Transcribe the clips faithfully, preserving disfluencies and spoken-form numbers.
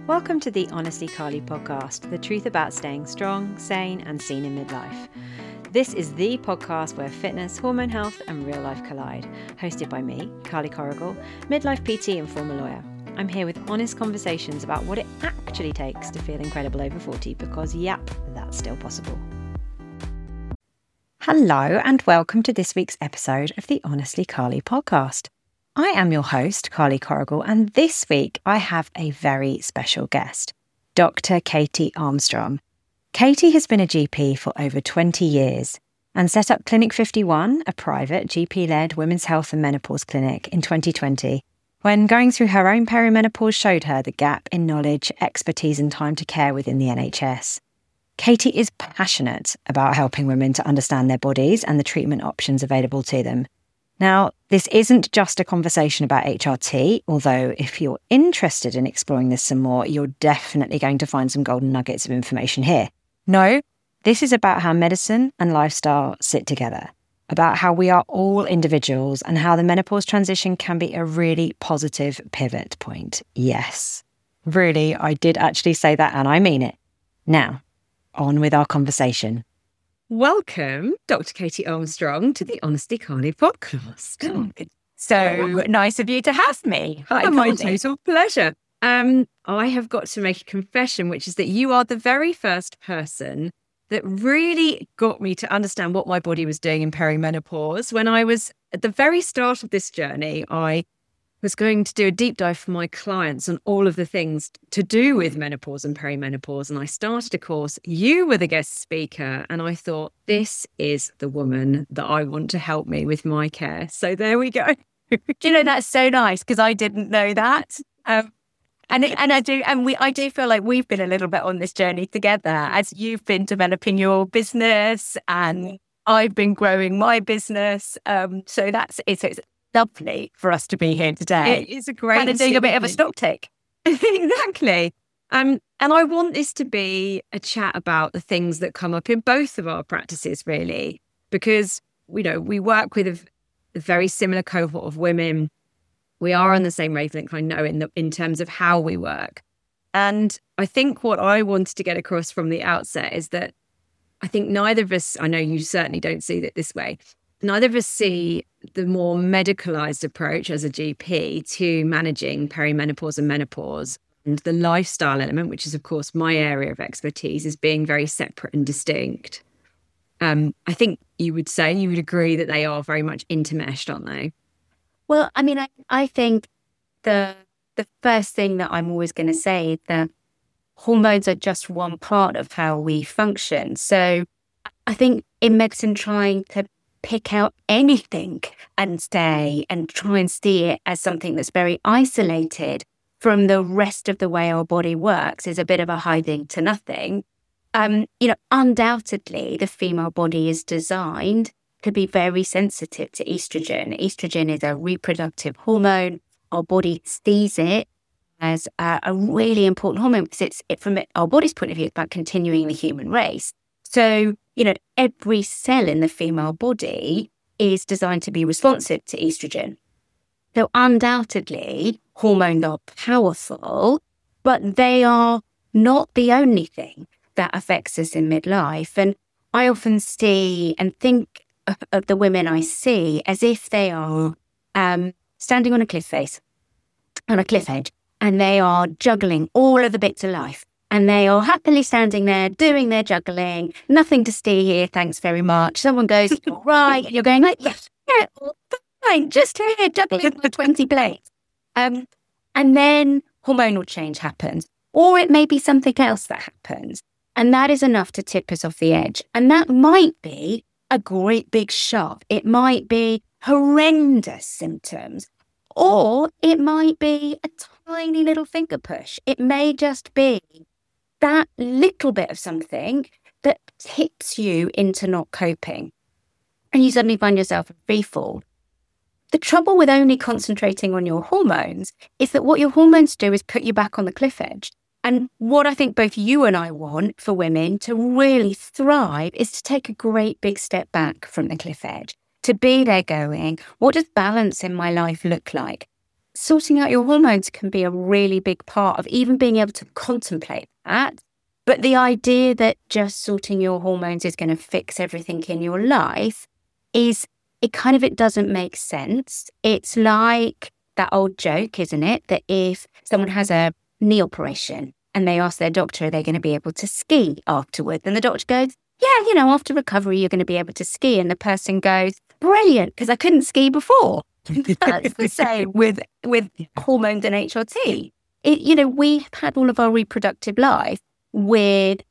Welcome to the Honestly Carly podcast, the truth about staying strong, sane and seen in midlife. This is the podcast where fitness, hormone health and real life collide. Hosted by me, Carly Corrigal, midlife P T and former lawyer. I'm here with honest conversations about what it actually takes to feel incredible over forty because, yep, that's still possible. Hello and welcome to this week's episode of the Honestly Carly podcast. I am your host, Carly Corrigal, and this week I have a very special guest, Doctor Katie Armstrong. Katie has been a G P for over twenty years and set up Clinic fifty-one, a private G P-led women's health and menopause clinic, in twenty twenty, when going through her own perimenopause showed her the gap in knowledge, expertise and time to care within the N H S. Katie is passionate about helping women to understand their bodies and the treatment options available to them. Now, this isn't just a conversation about H R T, although if you're interested in exploring this some more, you're definitely going to find some golden nuggets of information here. No, this is about how medicine and lifestyle sit together, about how we are all individuals and how the menopause transition can be a really positive pivot point. Yes, really, I did actually say that and I mean it. Now, on with our conversation. Welcome, Doctor Katie Armstrong, to the Honestly Carly podcast. Oh, it's so nice of you to have me. Hi, oh, my total pleasure. Um, I have got to make a confession, which is that you are the very first person that really got me to understand what my body was doing in perimenopause. When I was at the very start of this journey, I was going to do a deep dive for my clients on all of the things to do with menopause and perimenopause. And I started a course. You were the guest speaker. And I thought, this is the woman that I want to help me with my care. So there we go. Do you know, that's so nice because I didn't know that. Um, and it, and I do, and we, I do feel like we've been a little bit on this journey together as you've been developing your business and I've been growing my business. Um, so that's it's, it's lovely for us to be here today. It is a great kind of doing a bit of a stock take. Exactly. Um, and I want this to be a chat about the things that come up in both of our practices, really, because, you know, we work with a, a very similar cohort of women. We are on the same wavelength, I know, in the, in terms of how we work. And I think what I wanted to get across from the outset is that I think neither of us, I know you certainly don't see it this way, neither of us see the more medicalized approach as a G P to managing perimenopause and menopause and the lifestyle element, which is, of course, my area of expertise, is being very separate and distinct. Um, I think you would say, you would agree that they are very much intermeshed, aren't they? Well, I mean, I, I think the the first thing that I'm always going to say is that hormones are just one part of how we function. So I think in medicine, trying to pick out anything and say and try and see it as something that's very isolated from the rest of the way our body works is a bit of a hiding to nothing. Um, you know, undoubtedly, the female body is designed to be very sensitive to estrogen. Estrogen is a reproductive hormone. Our body sees it as a, a really important hormone because it's it, from our body's point of view, it's about continuing the human race. So, you know, every cell in the female body is designed to be responsive to estrogen. So undoubtedly, hormones are powerful, but they are not the only thing that affects us in midlife. And I often see and think of, of the women I see as if they are um, standing on a cliff face, on a cliff edge, and they are juggling all of the bits of life. And they are happily standing there doing their juggling. Nothing to see here, thanks very much. Someone goes, all right. And you're going like, yes, yeah, fine, just here, juggling for twenty plates. Um, and then hormonal change happens. Or it may be something else that happens. And that is enough to tip us off the edge. And that might be a great big shock. It might be horrendous symptoms. Or it might be a tiny little finger push. It may just be that little bit of something that tips you into not coping. And you suddenly find yourself in free fall. The trouble with only concentrating on your hormones is that what your hormones do is put you back on the cliff edge. And what I think both you and I want for women to really thrive is to take a great big step back from the cliff edge, to be there going, what does balance in my life look like? sorting out your hormones can be a really big part of even being able to contemplate that. But the idea that just sorting your hormones is going to fix everything in your life is, it kind of, it doesn't make sense. It's like that old joke, isn't it? That if someone has a knee operation and they ask their doctor, are they going to be able to ski afterwards? And the doctor goes, yeah, you know, after recovery, you're going to be able to ski. And the person goes, brilliant, because I couldn't ski before. That's the same with, with hormones and H R T. It, you know, we've had all of our reproductive life with,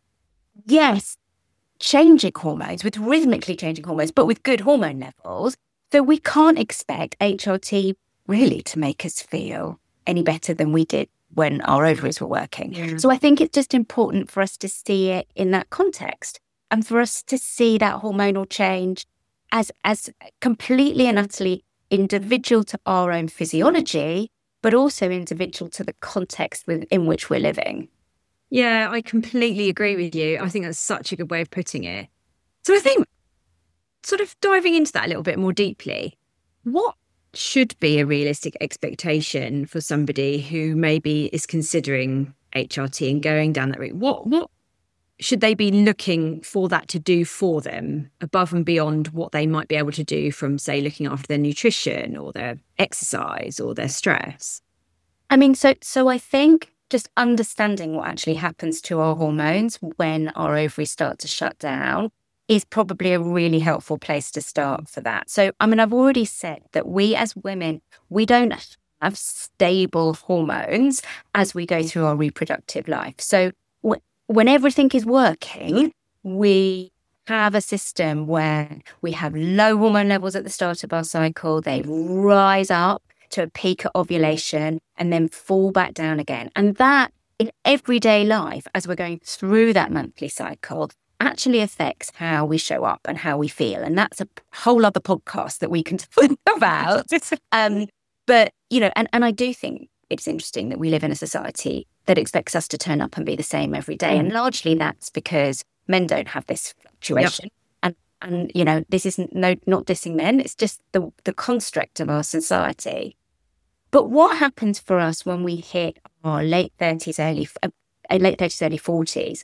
yes, changing hormones, with rhythmically changing hormones, but with good hormone levels. So we can't expect H R T really to make us feel any better than we did when our ovaries were working. Yeah. So I think it's just important for us to see it in that context and for us to see that hormonal change as, as completely and utterly individual to our own physiology, but also individual to the context within which we're living. Yeah, I completely agree with you. I think that's such a good way of putting it. So I think, sort of diving into that a little bit more deeply, what should be a realistic expectation for somebody who maybe is considering H R T and going down that route? What what should they be looking for that to do for them above and beyond what they might be able to do from, say, looking after their nutrition or their exercise or their stress? I mean, so so I think just understanding what actually happens to our hormones when our ovaries start to shut down is probably a really helpful place to start for that. So, I mean, I've already said that we as women, we don't have stable hormones as we go through our reproductive life. So w- when everything is working, we have a system where we have low hormone levels at the start of our cycle. They rise up to a peak at ovulation and then fall back down again. And that in everyday life, as we're going through that monthly cycle, actually affects how we show up and how we feel. And that's a whole other podcast that we can talk about. um, but, you know, and, and I do think it's interesting that we live in a society that expects us to turn up and be the same every day. Mm. And largely that's because men don't have this fluctuation. Yep. And, and, you know, this isn't no not dissing men. It's just the, the construct of our society. But what happens for us when we hit our late thirties, early, uh, late thirties, early forties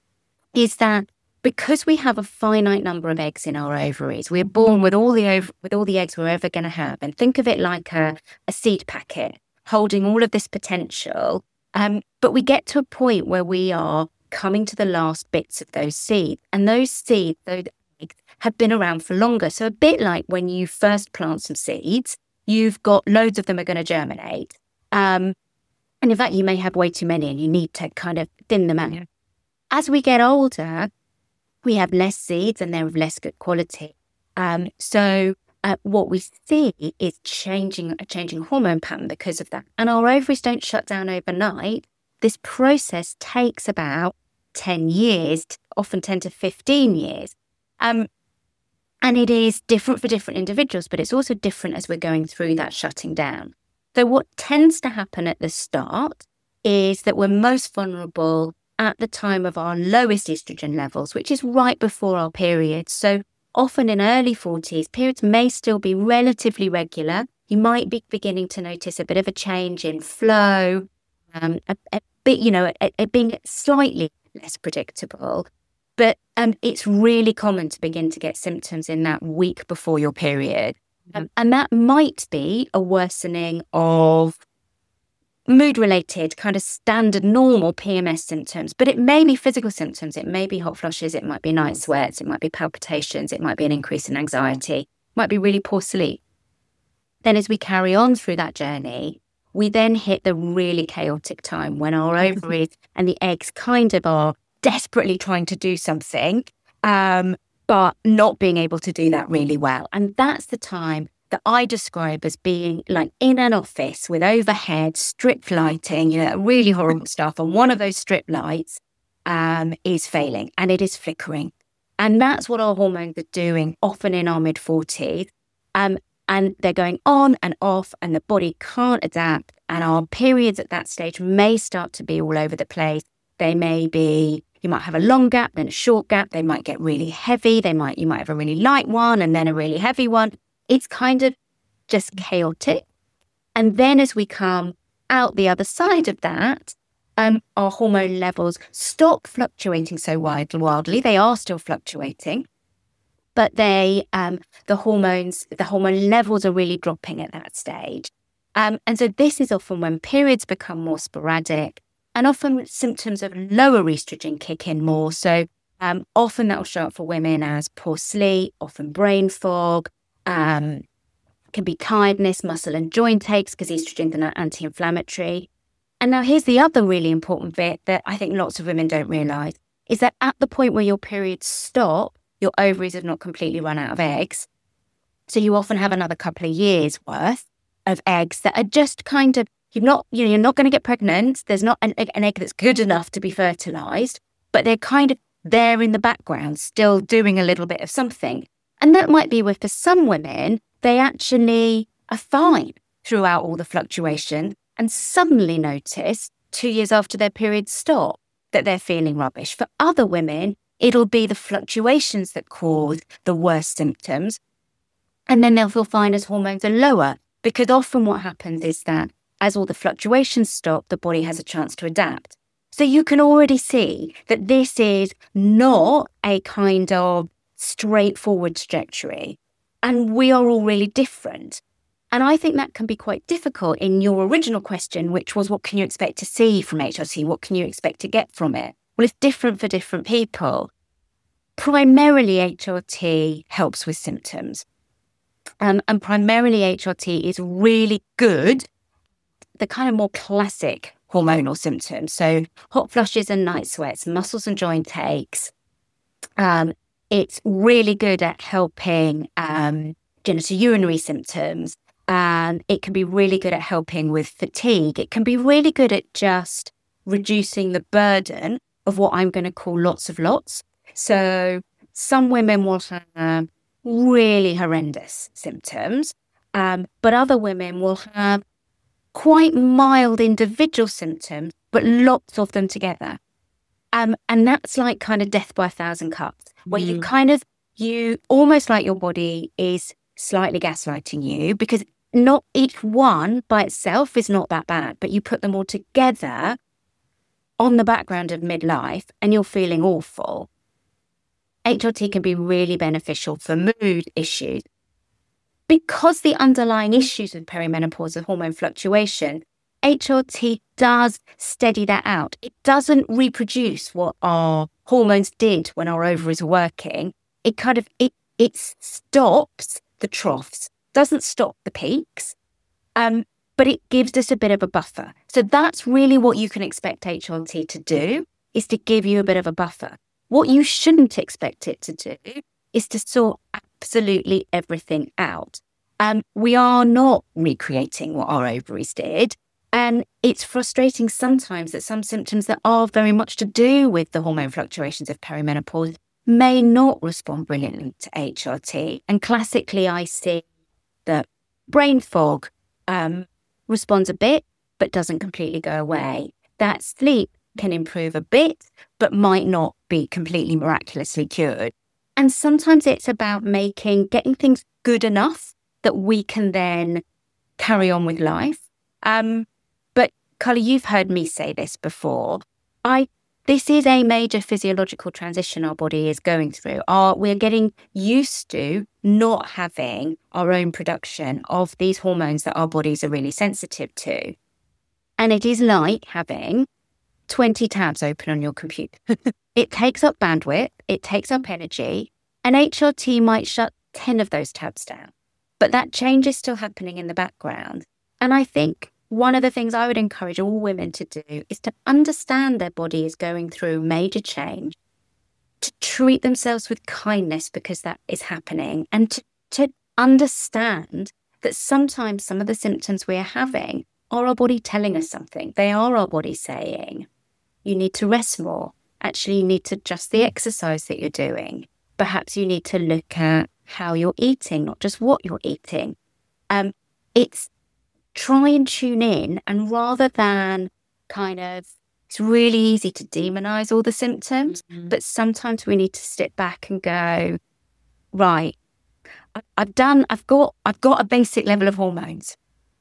is that because we have a finite number of eggs in our ovaries, we're born with all the ov- with all the eggs we're ever going to have. And think of it like a, a seed packet holding all of this potential. Um, but we get to a point where we are coming to the last bits of those seeds. And those seeds, those eggs, have been around for longer. So a bit like when you first plant some seeds, you've got loads of them are going to germinate. Um, and in fact, you may have way too many and you need to kind of thin them out. Yeah. As we get older, we have less seeds and they're of less good quality. Um, so uh, what we see is changing a changing hormone pattern because of that. And our ovaries don't shut down overnight. This process takes about ten years, often ten to fifteen years. Um, and it is different for different individuals, but it's also different as we're going through that shutting down. So what tends to happen at the start is that we're most vulnerable at the time of our lowest estrogen levels, which is right before our periods. So often in early forties, periods may still be relatively regular. You might be beginning to notice a bit of a change in flow, um, a, a bit, you know, it, it being slightly less predictable. But um, it's really common to begin to get symptoms in that week before your period. Um, and that might be a worsening of mood-related, kind of standard, normal P M S symptoms, but it may be physical symptoms. It may be hot flushes, it might be night sweats, it might be palpitations, it might be an increase in anxiety, it might be really poor sleep. Then as we carry on through that journey, we then hit the really chaotic time when our ovaries and the eggs kind of are desperately trying to do something, um, but not being able to do that really well. And that's the time that I describe as being like in an office with overhead strip lighting, you know, really horrible stuff. And one of those strip lights um, is failing and it is flickering. And that's what our hormones are doing, often in our mid-forties. Um, and they're going on and off and the body can't adapt. And our periods at that stage may start to be all over the place. They may be, you might have a long gap, then a short gap. They might get really heavy. They might, you might have a really light one and then a really heavy one. It's kind of just chaotic. And then as we come out the other side of that, um, our hormone levels stop fluctuating so wide- wildly. They are still fluctuating, but they, um, the hormones, the hormone levels are really dropping at that stage. Um, and so this is often when periods become more sporadic, and often symptoms of lower estrogen kick in more. So um, often that will show up for women as poor sleep, often brain fog, um, can be tiredness, muscle and joint aches, because estrogens are anti-inflammatory. And now here's the other really important bit that I think lots of women don't realise, is that at the point where your periods stop, your ovaries have not completely run out of eggs. So you often have another couple of years worth of eggs that are just kind of, you're not, you know, you're not going to get pregnant. There's not an, an egg that's good enough to be fertilized, but they're kind of there in the background, still doing a little bit of something. And that might be where for some women, they actually are fine throughout all the fluctuation and suddenly notice two years after their periods stop that they're feeling rubbish. For other women, it'll be the fluctuations that cause the worst symptoms. And then they'll feel fine as hormones are lower, because often what happens is that as all the fluctuations stop, the body has a chance to adapt. So you can already see that this is not a kind of straightforward trajectory. And we are all really different. And I think that can be quite difficult in your original question, which was, what can you expect to see from H R T? What can you expect to get from it? Well, it's different for different people. Primarily, H R T helps with symptoms. Um, and primarily, H R T is really good, the kind of more classic hormonal symptoms. So hot flushes and night sweats, muscles and joint aches. Um, it's really good at helping um, genitourinary symptoms. Um, it can be really good at helping with fatigue. It can be really good at just reducing the burden of what I'm going to call lots of lots. So some women will have really horrendous symptoms, um, but other women will have quite mild individual symptoms, but lots of them together. Um, and that's like kind of death by a thousand cuts, where mm. you kind of, you almost like your body is slightly gaslighting you, because not each one by itself is not that bad, but you put them all together on the background of midlife and you're feeling awful. H R T can be really beneficial for mood issues. Because the underlying issues with perimenopause are hormone fluctuation, H R T does steady that out. It doesn't reproduce what our hormones did when our ovaries were working. It kind of, it, it stops the troughs, doesn't stop the peaks, um, but it gives us a bit of a buffer. So that's really what you can expect H R T to do, is to give you a bit of a buffer. What you shouldn't expect it to do is to sort absolutely everything out. Um, we are not recreating what our ovaries did. And it's frustrating sometimes that some symptoms that are very much to do with the hormone fluctuations of perimenopause may not respond brilliantly to H R T. And classically, I see that brain fog um, responds a bit, but doesn't completely go away. That sleep can improve a bit, but might not be completely miraculously cured. And sometimes it's about making, getting things good enough that we can then carry on with life. Um, but Carly, you've heard me say this before. I This is a major physiological transition our body is going through. Our, we're getting used to not having our own production of these hormones that our bodies are really sensitive to. And it is like having twenty tabs open on your computer. It takes up bandwidth, it takes up energy, and H R T might shut ten of those tabs down. But that change is still happening in the background. And I think one of the things I would encourage all women to do is to understand their body is going through major change, to treat themselves with kindness because that is happening, and to, to understand that sometimes some of the symptoms we are having are our body telling us something. They are our body saying, you need to rest more. Actually, you need to adjust the exercise that you're doing. Perhaps you need to look at how you're eating, not just what you're eating. Um, it's try and tune in, and rather than kind of, it's really easy to demonize all the symptoms, mm-hmm. but sometimes we need to step back and go, right, I've done, I've got, I've got a basic level of hormones.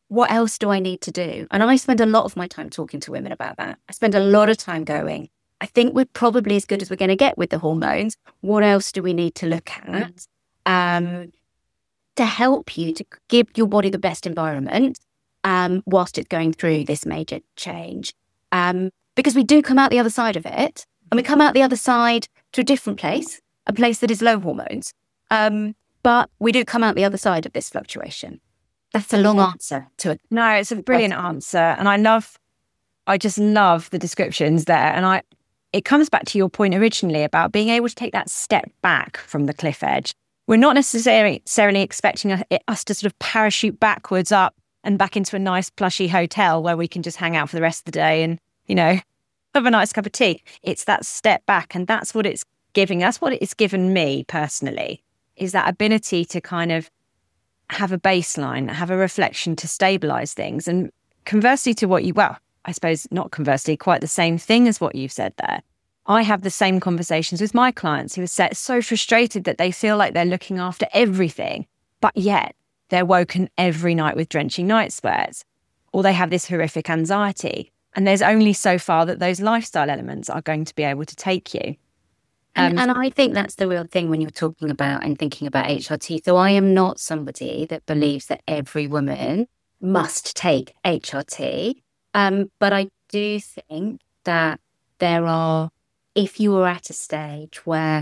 what else do I need to do? And I spend a lot of my time talking to women about that. I spend a lot of time going, I think we're probably as good as we're going to get with the hormones. What else do we need to look at um, to help you to give your body the best environment um, whilst it's going through this major change? Um, because we do come out the other side of it, and we come out the other side to a different place, a place that is low hormones. Um, but we do come out the other side of this fluctuation. That's a long answer to it. No, it's a brilliant answer. And I love, I just love the descriptions there. And I, it comes back to your point originally about being able to take that step back from the cliff edge. We're not necessarily, necessarily expecting us to sort of parachute backwards up and back into a nice plushy hotel where we can just hang out for the rest of the day and, you know, have a nice cup of tea. It's that step back. And that's what it's giving us, what it's given me personally, is that ability to kind of have a baseline, have a reflection to stabilize things. And conversely to what you, well, I suppose not conversely, quite the same thing as what you've said there. I have the same conversations with my clients who are set, so frustrated that they feel like they're looking after everything, but yet they're woken every night with drenching night sweats, or they have this horrific anxiety. And there's only so far that those lifestyle elements are going to be able to take you. And, um, and I think that's the real thing when you're talking about and thinking about H R T. So I am not somebody that believes that every woman must take H R T. Um, but I do think that there are, if you are at a stage where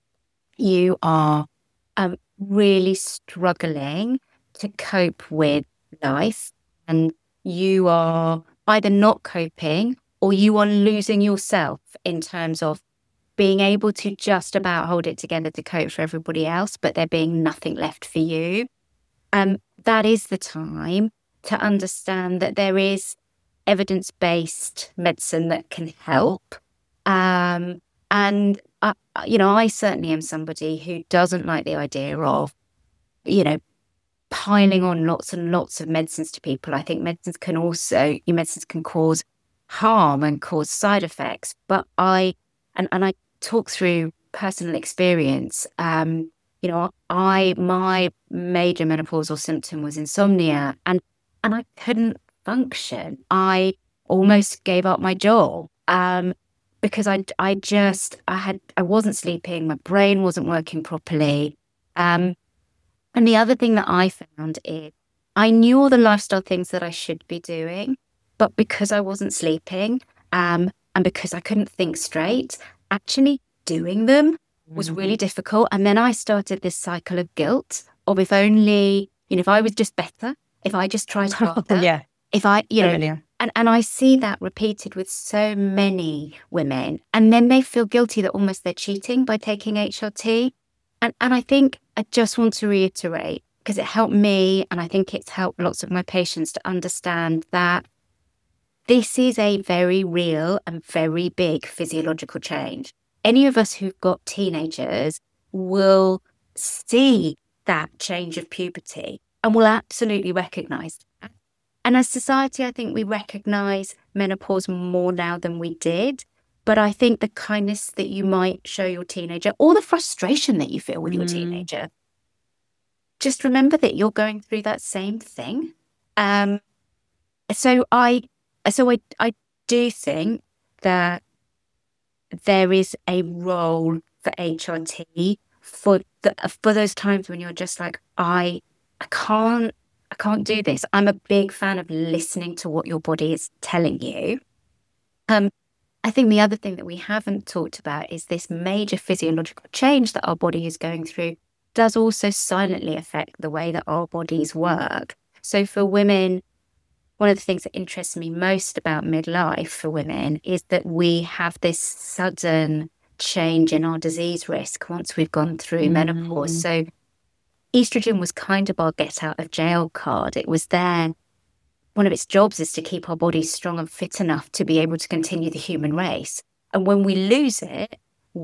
you are um, really struggling to cope with life and you are either not coping or you are losing yourself in terms of being able to just about hold it together to cope for everybody else, but there being nothing left for you. Um, that is the time to understand that there is evidence-based medicine that can help. Um, and, uh, you know, I certainly am somebody who doesn't like the idea of, you know, piling on lots and lots of medicines to people. I think medicines can also, your medicines can cause harm and cause side effects. But I, and, and I talk through personal experience. Um, you know, I, my major menopausal symptom was insomnia, and, and I couldn't function. I almost gave up my job. Um, because I, I just, I had, I wasn't sleeping. My brain wasn't working properly. Um, and the other thing that I found is I knew all the lifestyle things that I should be doing, but because I wasn't sleeping, um, and because I couldn't think straight, actually doing them was really difficult. And then I started this cycle of guilt of if only, you know, if I was just better, if I just tried harder, yeah. if I, you know, Familiar. And, and I see that repeated with so many women. And then they feel guilty that almost they're cheating by taking H R T. And, and I think I just want to reiterate, because it helped me, and I think it's helped lots of my patients to understand that this is a very real and very big physiological change. Any of us who've got teenagers will see that change of puberty and will absolutely recognise that. And as society, I think we recognise menopause more now than we did. But I think the kindness that you might show your teenager, or the frustration that you feel with mm. your teenager, just remember that you're going through that same thing. Um, so I, so I, I do think that there is a role for H R T for the, for those times when you're just like, I, I can't. I can't do this. I'm a big fan of listening to what your body is telling you. Um, I think the other thing that we haven't talked about is this major physiological change that our body is going through does also silently affect the way that our bodies work. So for women, one of the things that interests me most about midlife for women is that we have this sudden change in our disease risk once we've gone through mm. menopause. So estrogen was kind of our get out of jail card. It was there. One of its jobs is to keep our bodies strong and fit enough to be able to continue the human race. And when we lose it,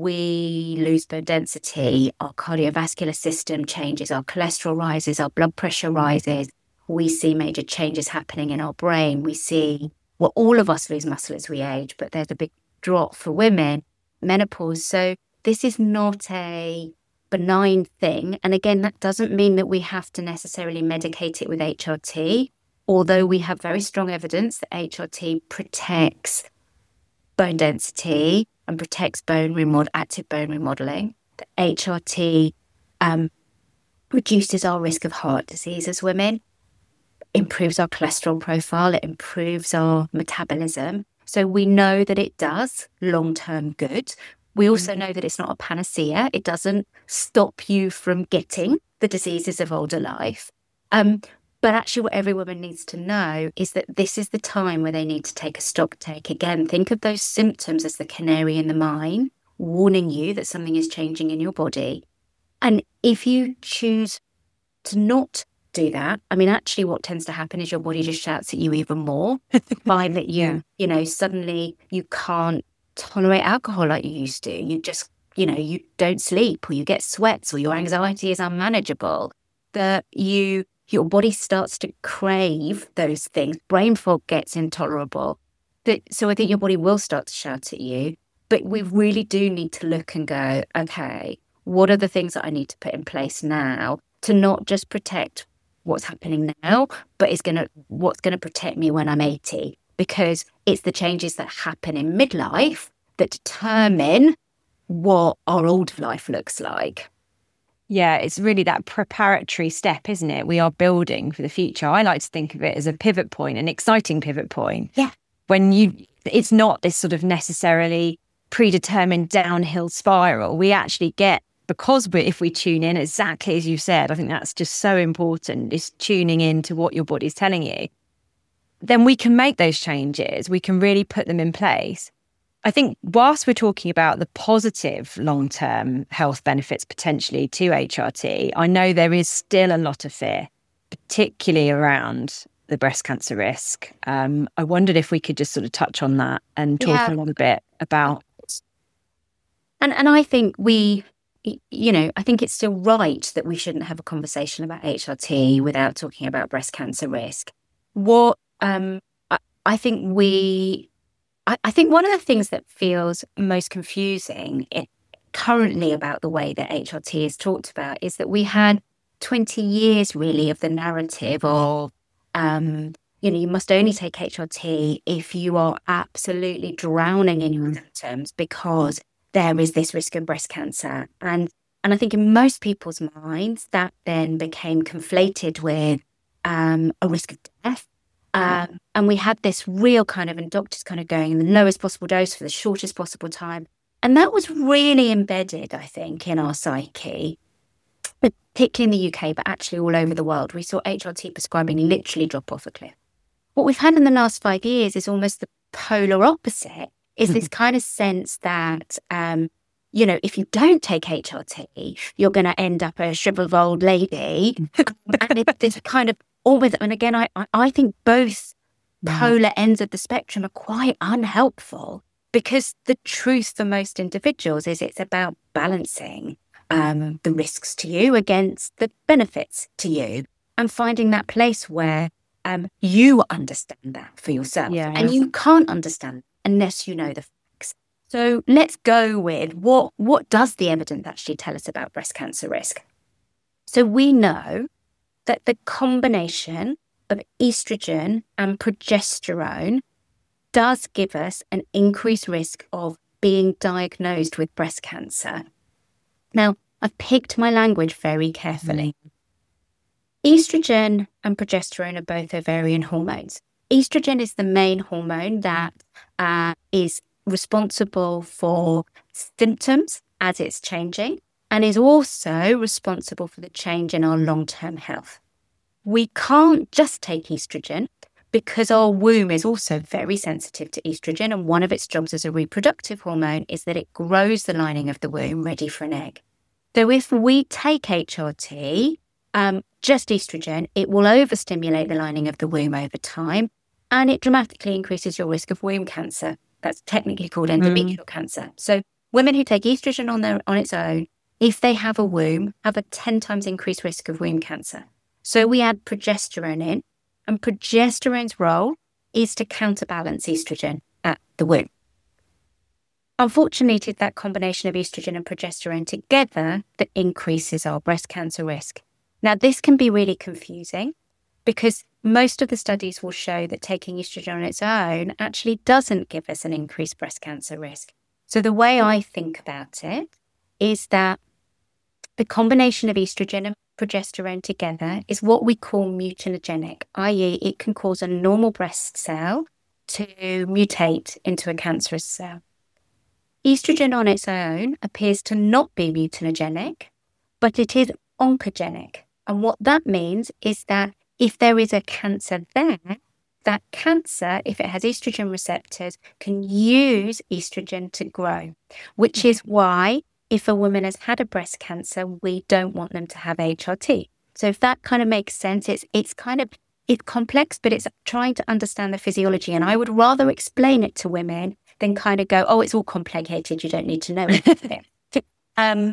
we lose bone density, our cardiovascular system changes, our cholesterol rises, our blood pressure rises. We see major changes happening in our brain. We see, well, all of us lose muscle as we age, but there's a big drop for women, menopause. So this is not a benign thing. And again, that doesn't mean that we have to necessarily medicate it with H R T. although we have very strong evidence that H R T protects bone density and protects bone remod- active bone remodeling, that H R T um, reduces our risk of heart disease as women, improves our cholesterol profile, it improves our metabolism. So we know that it does long-term good. We also know that it's not a panacea. It doesn't stop you from getting the diseases of older life. Um, but actually what every woman needs to know is that this is the time where they need to take a stock take. Again, think of those symptoms as the canary in the mine, warning you that something is changing in your body. And if you choose to not do that, I mean, actually what tends to happen is your body just shouts at you even more. Find that you, yeah. you know, suddenly you can't tolerate alcohol like you used to. You just, you know, you don't sleep, or you get sweats, or your anxiety is unmanageable. That you, your body starts to crave those things. Brain fog gets intolerable. That, so I think your body will start to shout at you. But we really do need to look and go, okay, what are the things that I need to put in place now to not just protect what's happening now, but is going to what's going to protect me when I'm eighty? Because it's the changes that happen in midlife that determine what our old life looks like. Yeah, it's really that preparatory step, isn't it? We are building for the future. I like to think of it as a pivot point, an exciting pivot point. Yeah. When you, it's not this sort of necessarily predetermined downhill spiral. We actually get, because we, if we tune in, exactly as you said, I think that's just so important, is tuning in to what your body's telling you. Then we can make those changes. We can really put them in place. I think whilst we're talking about the positive long-term health benefits potentially to H R T, I know there is still a lot of fear, particularly around the breast cancer risk. Um, I wondered if we could just sort of touch on that and talk yeah. a little bit about. And and I think we, you know, I think it's still right that we shouldn't have a conversation about H R T without talking about breast cancer risk. What um, I, I think we, I, I think one of the things that feels most confusing it, currently about the way that H R T is talked about is that we had twenty years really of the narrative of, um, you know, you must only take H R T if you are absolutely drowning in your symptoms because there is this risk of breast cancer. And and I think in most people's minds, that then became conflated with um, a risk of death. Um, and we had this real kind of, and doctors kind of going in the lowest possible dose for the shortest possible time. And that was really embedded, I think, in our psyche, particularly in the U K, but actually all over the world. We saw H R T prescribing literally drop off a cliff. What we've had in the last five years is almost the polar opposite, is this kind of sense that, um, you know, if you don't take H R T, you're going to end up a shriveled old lady. And it's this kind of always, and again, I, I think both polar ends of the spectrum are quite unhelpful, because the truth for most individuals is it's about balancing um, the risks to you against the benefits to you, and finding that place where um, you understand that for yourself. Yeah. And you can't understand unless you know the facts. So let's go with what, what does the evidence actually tell us about breast cancer risk? So we know that the combination of estrogen and progesterone does give us an increased risk of being diagnosed with breast cancer. Now, I've picked my language very carefully. Estrogen and progesterone are both ovarian hormones. Estrogen is the main hormone that uh, is responsible for symptoms as it's changing, and is also responsible for the change in our long-term health. We can't just take estrogen because our womb is also very sensitive to estrogen, and one of its jobs as a reproductive hormone is that it grows the lining of the womb ready for an egg. So if we take H R T, um, just estrogen, it will overstimulate the lining of the womb over time, and it dramatically increases your risk of womb cancer. That's technically called endometrial mm. cancer. So women who take estrogen on their on its own, if they have a womb, have a ten times increased risk of womb cancer. So we add progesterone in, and progesterone's role is to counterbalance estrogen at the womb. Unfortunately, it's that combination of estrogen and progesterone together that increases our breast cancer risk. Now, this can be really confusing because most of the studies will show that taking estrogen on its own actually doesn't give us an increased breast cancer risk. So the way I think about it is that the combination of estrogen and progesterone together is what we call mutagenic, that is it can cause a normal breast cell to mutate into a cancerous cell. Estrogen on its own appears to not be mutagenic, but it is oncogenic. And what that means is that if there is a cancer there, that cancer, if it has estrogen receptors, can use estrogen to grow, which is why if a woman has had a breast cancer, we don't want them to have H R T. So if that kind of makes sense, it's it's kind of it's complex, but it's trying to understand the physiology. And I would rather explain it to women than kind of go, oh, it's all complicated, you don't need to know it. um,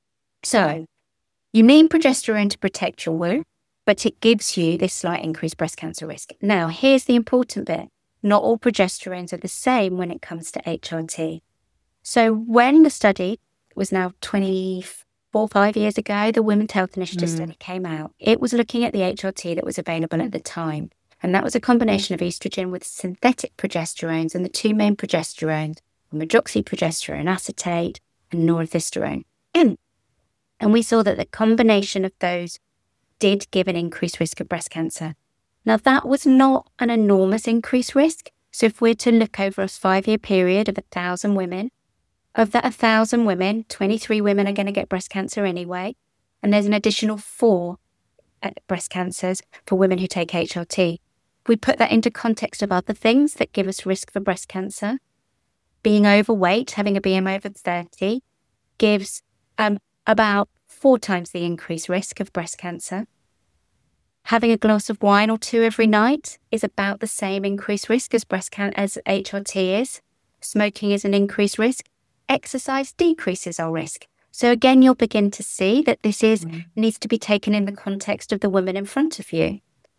so you need progesterone to protect your womb, but it gives you this slight increased breast cancer risk. Now, here's the important bit. Not all progesterones are the same when it comes to H R T. So when the study was now twenty-four, five years ago, the Women's Health Initiative mm. study came out. It was looking at the H R T that was available at the time. And that was a combination of estrogen with synthetic progesterones, and the two main progesterones were medroxyprogesterone acetate and norethisterone. And we saw that the combination of those did give an increased risk of breast cancer. Now, that was not an enormous increased risk. So if we're to look over a five-year period of one thousand women, of that one thousand women, twenty-three women are going to get breast cancer anyway. And there's an additional four breast cancers for women who take H R T. We put that into context of other things that give us risk for breast cancer. Being overweight, having a B M I over thirty, gives um, about four times the increased risk of breast cancer. Having a glass of wine or two every night is about the same increased risk as breast cancer as H R T is. Smoking is an increased risk. Exercise decreases our risk. So again, you'll begin to see that this is mm. needs to be taken in the context of the woman in front of you.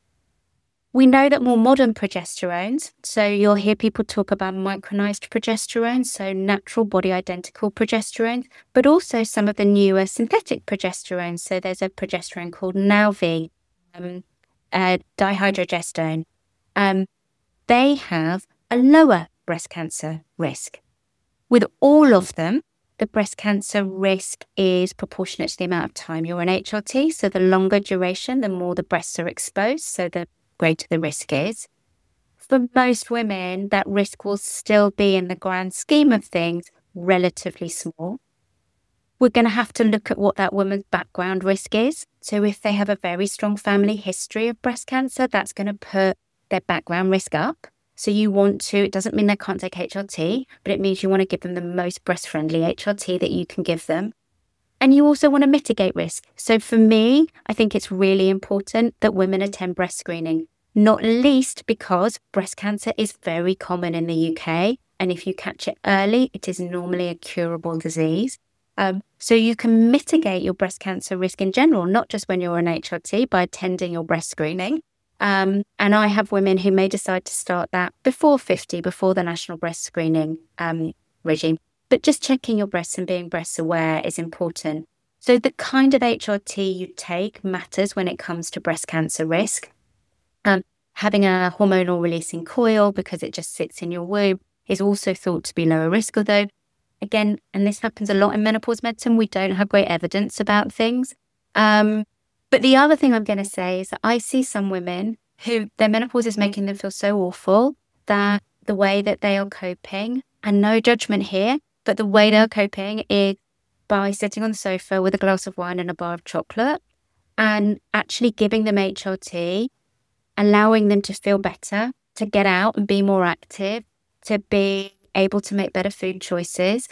We know that more modern progesterones, so you'll hear people talk about micronized progesterone, so natural body identical progesterones, but also some of the newer synthetic progesterones. So there's a progesterone called Nalvi, um, uh, dihydrogestone. Um, they have a lower breast cancer risk. With all of them, the breast cancer risk is proportionate to the amount of time you're in H R T. So the longer duration, the more the breasts are exposed, so the greater the risk is. For most women, that risk will still be, in the grand scheme of things, relatively small. We're going to have to look at what that woman's background risk is. So if they have a very strong family history of breast cancer, that's going to put their background risk up. So you want to, it doesn't mean they can't take H R T, but it means you want to give them the most breast-friendly H R T that you can give them. And you also want to mitigate risk. So for me, I think it's really important that women attend breast screening, not least because breast cancer is very common in the U K. And if you catch it early, it is normally a curable disease. Um, so you can mitigate your breast cancer risk in general, not just when you're on H R T, by attending your breast screening. Um, and I have women who may decide to start that before fifty, before the national breast screening um, regime. But just checking your breasts and being breast aware is important. So the kind of H R T you take matters when it comes to breast cancer risk. Um, having a hormonal releasing coil, because it just sits in your womb, is also thought to be lower risk. Although, again, and this happens a lot in menopause medicine, we don't have great evidence about things. Um, But the other thing I'm going to say is that I see some women who their menopause is making them feel so awful that the way that they are coping, and no judgment here, but the way they're coping is by sitting on the sofa with a glass of wine and a bar of chocolate and actually giving them H R T, allowing them to feel better, to get out and be more active, to be able to make better food choices,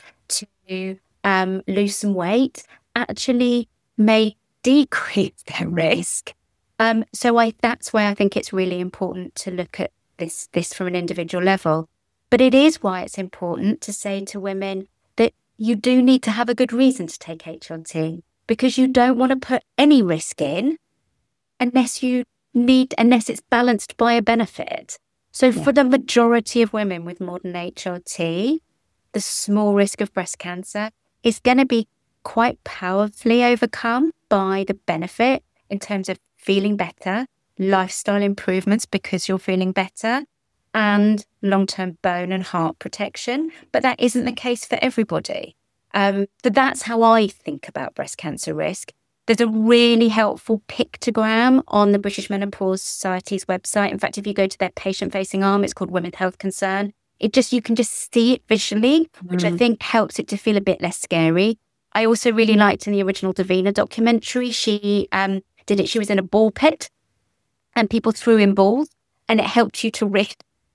to um, lose some weight, actually may decrease their risk. Um, so I, that's why I think it's really important to look at this, this from an individual level. But it is why it's important to say to women that you do need to have a good reason to take H R T, because you don't want to put any risk in unless you need, unless it's balanced by a benefit. So yeah. For the majority of women with modern H R T, the small risk of breast cancer is going to be quite powerfully overcome by the benefit in terms of feeling better, lifestyle improvements because you're feeling better, and long-term bone and heart protection. But that isn't the case for everybody. Um, but that's how I think about breast cancer risk. There's a really helpful pictogram on the British Menopause Society's website. In fact, if you go to their patient-facing arm, it's called Women's Health Concern. It just, you can just see it visually, which mm. I think helps it to feel a bit less scary. I also really liked in the original Davina documentary, she um, did it, she was in a ball pit and people threw in balls and it helped you to realize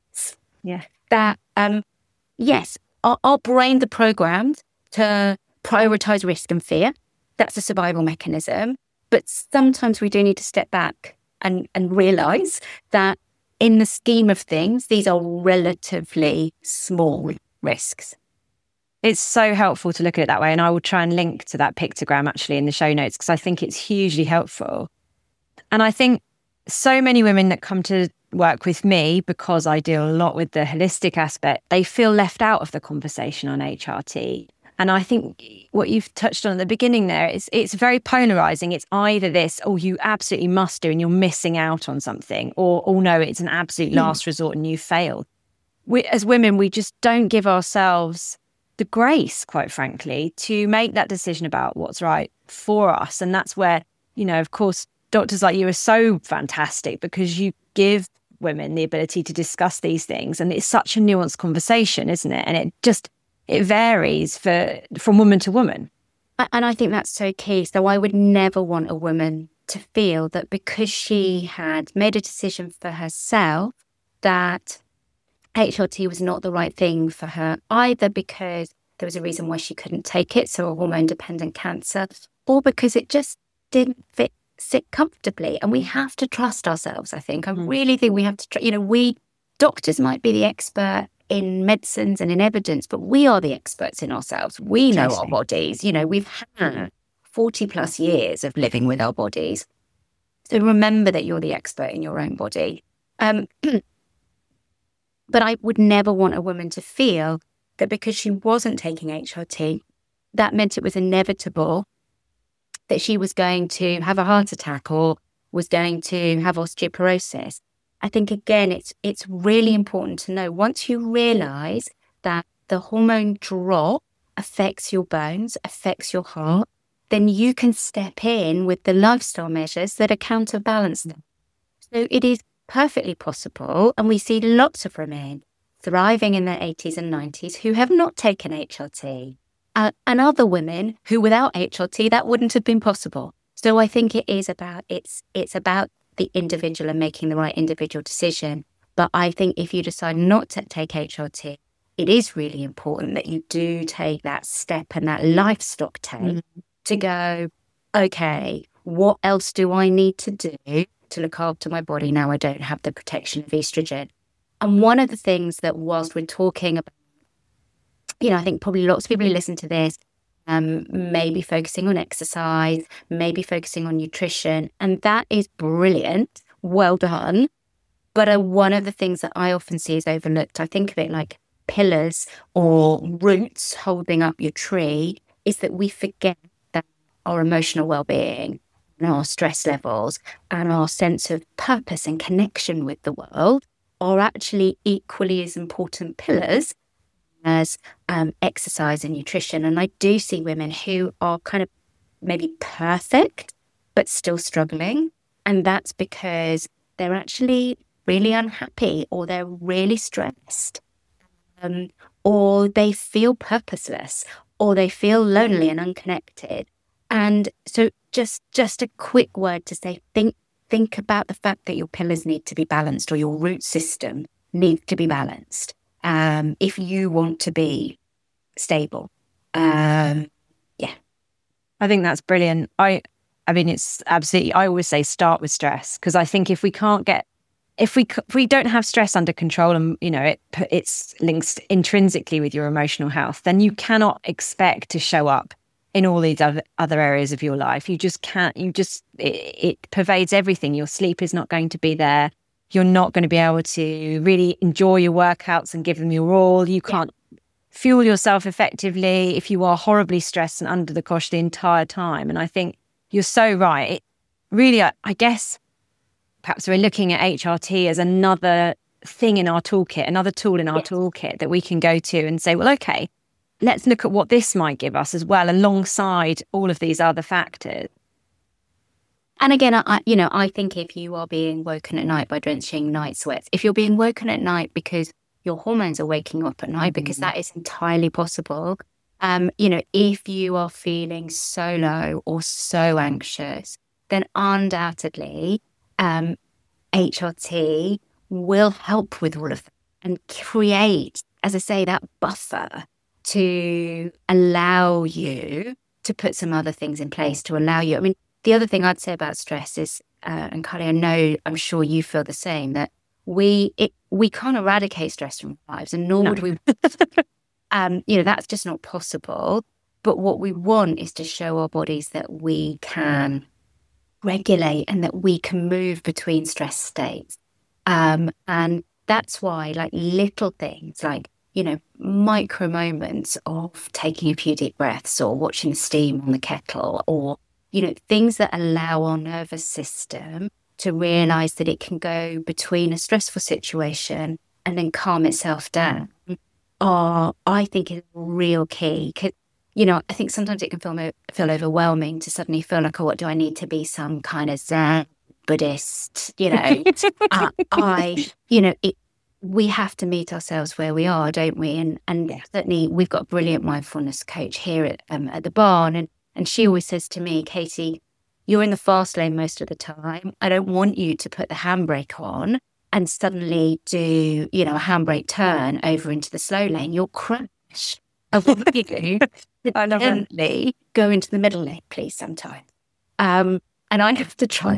yeah. that, um, yes, our, our brains are programmed to prioritize risk and fear. That's a survival mechanism. But sometimes we do need to step back and, and realize that in the scheme of things, these are relatively small risks. It's so helpful to look at it that way. And I will try and link to that pictogram actually in the show notes because I think it's hugely helpful. And I think so many women that come to work with me, because I deal a lot with the holistic aspect, they feel left out of the conversation on H R T. And I think what you've touched on at the beginning there is it's very polarizing. It's either this, oh, you absolutely must do and you're missing out on something, or, oh no, it's an absolute last resort and you failed. We, as women, we just don't give ourselves the grace, quite frankly, to make that decision about what's right for us. And that's where, you know, of course, doctors like you are so fantastic because you give women the ability to discuss these things. And it's such a nuanced conversation, isn't it? And it just, it varies for from woman to woman. And I think that's so key. So I would never want a woman to feel that because she had made a decision for herself that H R T was not the right thing for her, either because there was a reason why she couldn't take it, so a hormone-dependent cancer, or because it just didn't fit, sit comfortably. And we have to trust ourselves, I think. I mm. really think we have to, tr- you know, we, doctors might be the expert in medicines and in evidence, but we are the experts in ourselves. We know our bodies. You know, we've had forty plus years of living with our bodies. So remember that you're the expert in your own body. Um, but I would never want a woman to feel that because she wasn't taking H R T, that meant it was inevitable that she was going to have a heart attack or was going to have osteoporosis. I think, again, it's it's really important to know once you realize that the hormone drop affects your bones, affects your heart, then you can step in with the lifestyle measures that are counterbalance them. So it is perfectly possible, and we see lots of women thriving in their eighties and nineties who have not taken H R T, uh, and other women who without H R T, that wouldn't have been possible. So I think it is about, it's it's about the individual and making the right individual decision. But I think if you decide not to take H R T, it is really important that you do take that step and that livestock take mm-hmm. to go, okay, what else do I need to do to look after my body now I don't have the protection of estrogen? And one of the things that whilst we're talking about, you know, I think probably lots of people who listen to this Um, maybe focusing on exercise, maybe focusing on nutrition. And that is brilliant. Well done. But uh, one of the things that I often see is overlooked, I think of it like pillars or roots holding up your tree, is that we forget that our emotional well-being and our stress levels and our sense of purpose and connection with the world are actually equally as important pillars as um, exercise and nutrition. And I do see women who are kind of maybe perfect, but still struggling. And that's because they're actually really unhappy, or they're really stressed, um, or they feel purposeless, or they feel lonely and unconnected. And so just, just a quick word to say, think, think about the fact that your pillars need to be balanced, or your root system needs to be balanced. Um, if you want to be stable. Um, yeah. I think that's brilliant. I, I mean, it's absolutely, I always say start with stress, because I think if we can't get, if we, if we don't have stress under control and, you know, it, it's linked intrinsically with your emotional health, then you cannot expect to show up in all these other, other areas of your life. You just can't, you just, it, it pervades everything. Your sleep is not going to be there. You're not going to be able to really enjoy your workouts and give them your all. You can't yeah. fuel yourself effectively if you are horribly stressed and under the cosh the entire time. And I think you're so right. It really, I, I guess, perhaps we're looking at H R T as another thing in our toolkit, another tool in our yes. toolkit that we can go to and say, well, okay, let's look at what this might give us as well, alongside all of these other factors. And again, I, you know, I think if you are being woken at night by drenching night sweats, if you're being woken at night because your hormones are waking up at night, mm-hmm. because that is entirely possible. Um, you know, if you are feeling so low or so anxious, then undoubtedly um, H R T will help with all of that and create, as I say, that buffer to allow you to put some other things in place to allow you. I mean, the other thing I'd say about stress is, uh, and Carly, I know, I'm sure you feel the same, that we it, we can't eradicate stress from our lives, and nor no. would we. um, you know, that's just not possible. But what we want is to show our bodies that we can regulate and that we can move between stress states. Um, and that's why, like, little things like, you know, micro moments of taking a few deep breaths or watching the steam on the kettle, or you know, things that allow our nervous system to realize that it can go between a stressful situation and then calm itself down are, I think, is real key. Cause, you know, I think sometimes it can feel, feel overwhelming to suddenly feel like, oh, what do I need to be some kind of Zen Buddhist, you know? uh, I, you know, it, we have to meet ourselves where we are, don't we? And and yeah. certainly we've got a brilliant mindfulness coach here at, um, at the barn, and And she always says to me, Katie, you're in the fast lane most of the time. I don't want you to put the handbrake on and suddenly do, you know, a handbrake turn over into the slow lane. You'll crash. I want you I love gently go into the middle lane, please, sometimes. Um, and I have to try.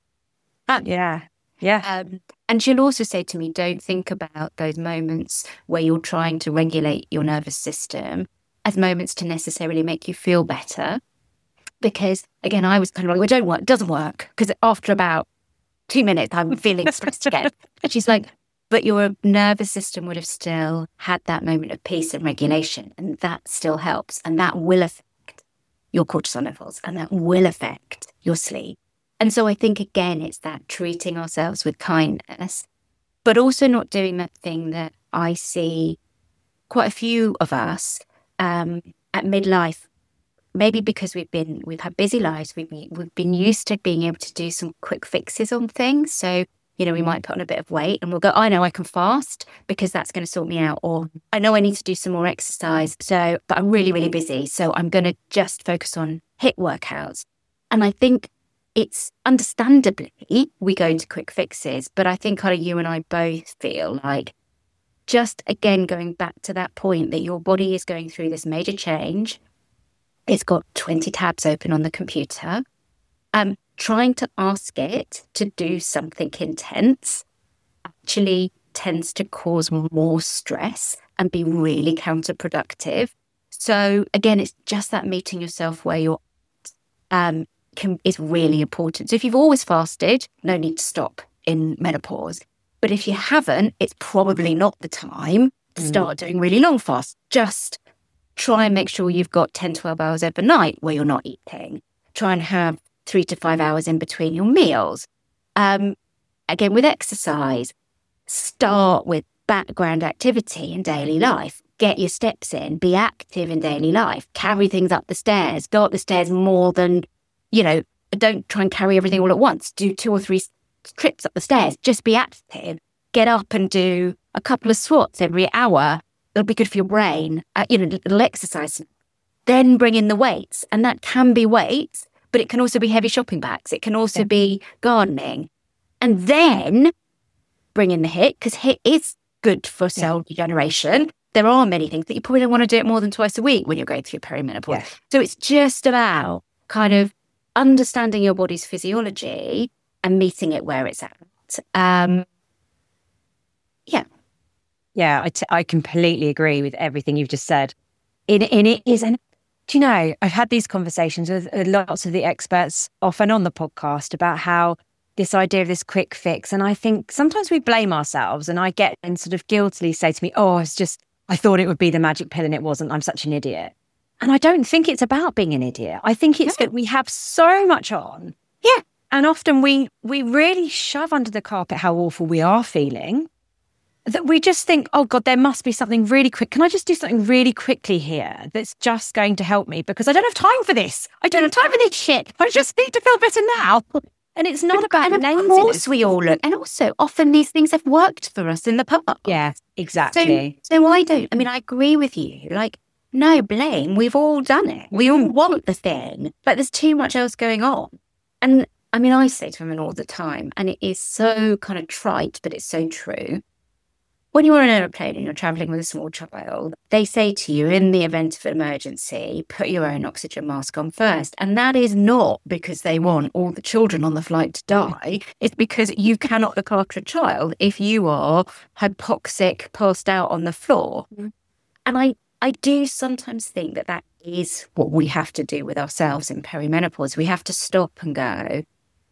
Uh, yeah, yeah. Um, and she'll also say to me, don't think about those moments where you're trying to regulate your nervous system as moments to necessarily make you feel better. Because, again, I was kind of like, well, it don't work, it doesn't work. Because after about two minutes, I'm feeling stressed again. And she's like, but your nervous system would have still had that moment of peace and regulation. And that still helps. And that will affect your cortisol levels. And that will affect your sleep. And so I think, again, it's that treating ourselves with kindness, but also not doing that thing that I see quite a few of us Um, at midlife, maybe because we've been we've had busy lives, we've been, we've been used to being able to do some quick fixes on things. So, you know, we might put on a bit of weight and we'll go, I know I can fast because that's going to sort me out. Or I know I need to do some more exercise. So, but I'm really, really busy. So I'm going to just focus on HIIT workouts. And I think it's understandably we go into quick fixes. But I think kind of you and I both feel like, just again, going back to that point that your body is going through this major change. It's got twenty tabs open on the computer. Um, trying to ask it to do something intense actually tends to cause more stress and be really counterproductive. So again, it's just that meeting yourself where you're um, can, is really important. So if you've always fasted, no need to stop in menopause. But if you haven't, it's probably not the time to start mm. doing really long fasts. Just try and make sure you've got ten, twelve hours overnight where you're not eating. Try and have three to five hours in between your meals. Um, again, with exercise, start with background activity in daily life. Get your steps in. Be active in daily life. Carry things up the stairs. Go up the stairs more than, you know, don't try and carry everything all at once. Do two or three trips up the stairs. Just be active. Get up and do a couple of squats every hour. It'll be good for your brain. Uh, you know, little exercise. Then bring in the weights, and that can be weights, but it can also be heavy shopping bags. It can also yeah. be gardening, and then bring in the HIIT, because HIIT is good for cell yeah. regeneration. There are many things that you probably don't want to do it more than twice a week when you're going through perimenopause. Yeah. So it's just about kind of understanding your body's physiology and meeting it where it's at. Um, yeah. Yeah, I, t- I completely agree with everything you've just said. And it, it is, and do you know, I've had these conversations with lots of the experts off and on the podcast about how this idea of this quick fix. And I think sometimes we blame ourselves, and I get and sort of guiltily say to me, oh, it's just, I thought it would be the magic pill and it wasn't. I'm such an idiot. And I don't think it's about being an idiot. I think it's yeah. that we have so much on. Yeah. And often we we really shove under the carpet how awful we are feeling, that we just think, oh God, there must be something really quick. Can I just do something really quickly here that's just going to help me? Because I don't have time for this. I don't have time for this shit. I just need to feel better now. And it's not about and laziness. Of course we all look. And also, often these things have worked for us in the past. Yeah, exactly. So, so I don't, I mean, I agree with you. Like, no blame. We've all done it. We all want the thing, but there's too much else going on. And I mean, I say to women all the time, and it is so kind of trite, but it's so true. When you're on an aeroplane and you're traveling with a small child, they say to you, in the event of an emergency, put your own oxygen mask on first. And that is not because they want all the children on the flight to die. It's because you cannot look after a child if you are hypoxic, passed out on the floor. Mm-hmm. And I, I do sometimes think that that is what we have to do with ourselves in perimenopause. We have to stop and go,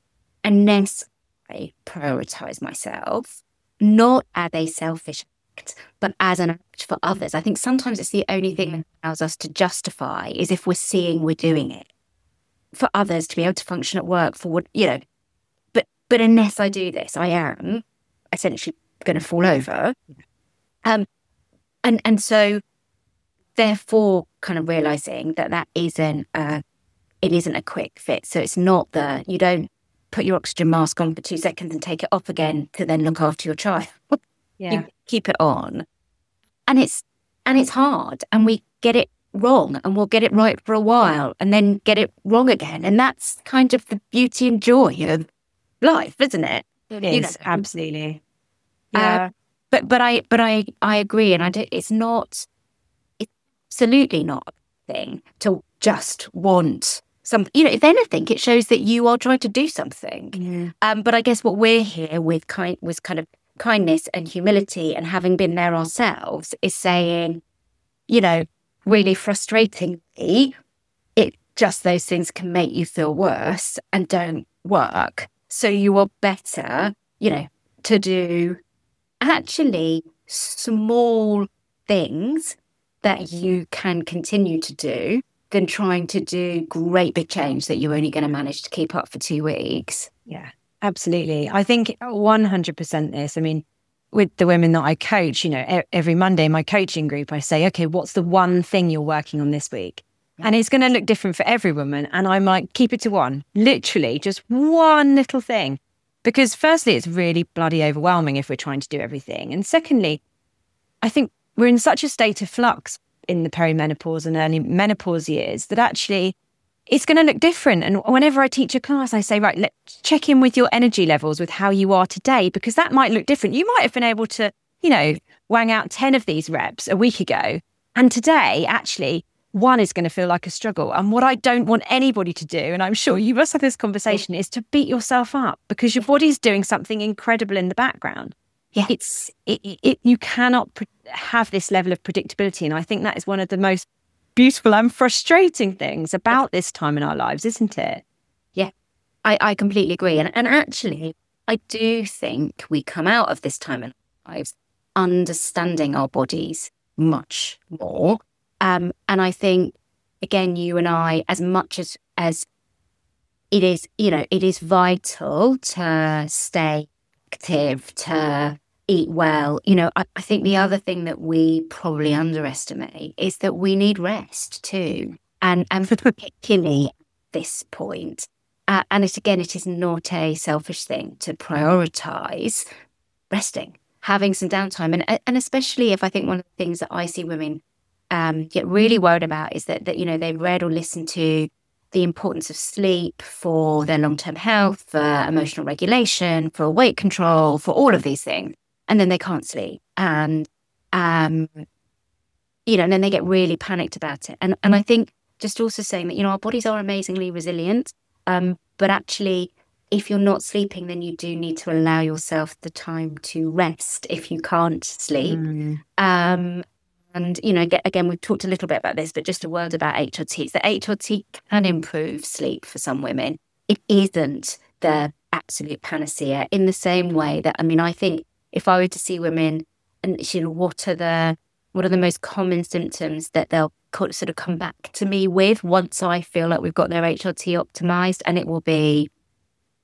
unless I prioritise myself, not as a selfish act, but as an act for others. I think sometimes it's the only thing that allows us to justify is if we're seeing we're doing it for others to be able to function at work for what, you know, but, but unless I do this, I am essentially going to fall over. Um, and, and so therefore kind of realising that that isn't a, it isn't a quick fix. So it's not the, you don't put your oxygen mask on for two seconds and take it off again to then look after your child. Yeah. You keep it on. And it's and it's hard, and we get it wrong, and we'll get it right for a while and then get it wrong again. And that's kind of the beauty and joy of life, isn't it? It is, you know? Absolutely. Yeah. Uh, but but I but I, I agree, and I do, it's not it's absolutely not a thing to just want some, you know, if anything, it shows that you are trying to do something. Yeah. Um, but I guess what we're here with kind was kind of kindness and humility, and having been there ourselves, is saying, you know, really frustratingly, it just those things can make you feel worse and don't work. So you are better, you know, to do actually small things that you can continue to do than trying to do great big change that you're only going to manage to keep up for two weeks. Yeah, absolutely. I think one hundred percent this. I mean, with the women that I coach, you know, every Monday in my coaching group, I say, okay, what's the one thing you're working on this week? And it's going to look different for every woman. And I might keep it to one, literally just one little thing. Because firstly, it's really bloody overwhelming if we're trying to do everything. And secondly, I think we're in such a state of flux in the perimenopause and early menopause years that actually it's going to look different. And whenever I teach a class, I say, right, let's check in with your energy levels with how you are today, because that might look different. You might have been able to, you know, wang out ten of these reps a week ago. And today, actually, one is going to feel like a struggle. And what I don't want anybody to do, and I'm sure you must have this conversation, is to beat yourself up because your body's doing something incredible in the background. Yeah. It's it, it, you cannot pre- have this level of predictability. And I think that is one of the most beautiful and frustrating things about this time in our lives, isn't it? Yeah, I, I completely agree. And, and actually, I do think we come out of this time in our lives understanding our bodies much more. Um, and I think, again, you and I, as much as, as it is, you know, it is vital to stay active, to eat well. You know, I, I think the other thing that we probably underestimate is that we need rest too. And, and particularly at this point. Uh, and it's, again, it is not a selfish thing to prioritise resting, having some downtime. And, and especially if I think one of the things that I see women um, get really worried about is that, that, you know, they've read or listened to the importance of sleep for their long-term health, for emotional regulation, for weight control, for all of these things. And then they can't sleep. And, um, you know, and then they get really panicked about it. And and I think just also saying that, you know, our bodies are amazingly resilient. Um, but actually, if you're not sleeping, then you do need to allow yourself the time to rest if you can't sleep. Mm. Um, and, you know, again, we've talked a little bit about this, but just a word about H R T. It's that H R T can improve sleep for some women. It isn't the absolute panacea in the same way that, I mean, I think if I were to see women and, you know, what are the, what are the most common symptoms that they'll sort of come back to me with once I feel like we've got their H R T optimized, and it will be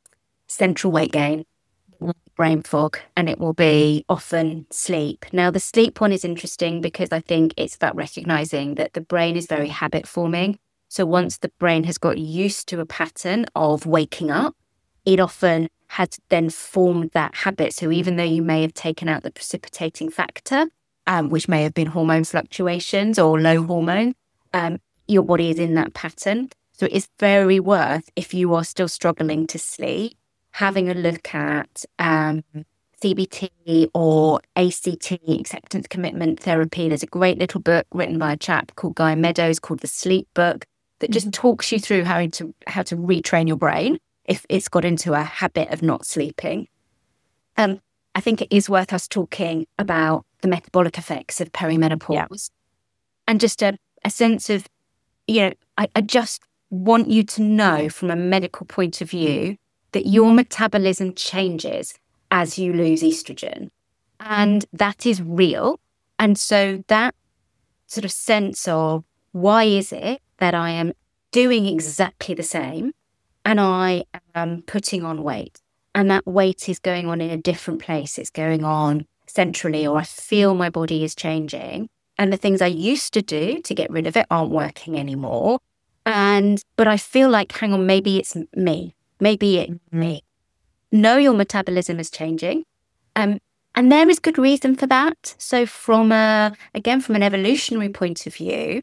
central weight gain, brain fog, and it will be often sleep. Now, the sleep one is interesting because I think it's about recognizing that the brain is very habit forming. So once the brain has got used to a pattern of waking up, it often has then formed that habit. So even though you may have taken out the precipitating factor, um, which may have been hormone fluctuations or low hormone, um, your body is in that pattern. So it is very worth, if you are still struggling to sleep, having a look at um, C B T or A C T, acceptance commitment therapy. There's a great little book written by a chap called Guy Meadows called The Sleep Book that just talks you through how to how to retrain your brain if it's got into a habit of not sleeping. Um, I think it is worth us talking about the metabolic effects of perimenopause yeah. and just a, a sense of, you know, I, I just want you to know from a medical point of view that your metabolism changes as you lose estrogen. And that is real. And so that sort of sense of why is it that I am doing exactly the same and I am putting on weight, and that weight is going on in a different place. It's going on centrally, or I feel my body is changing. And the things I used to do to get rid of it aren't working anymore. And, but I feel like, hang on, maybe it's me. Maybe it's me. Know your metabolism is changing. Um, and there is good reason for that. So from a, again, from an evolutionary point of view,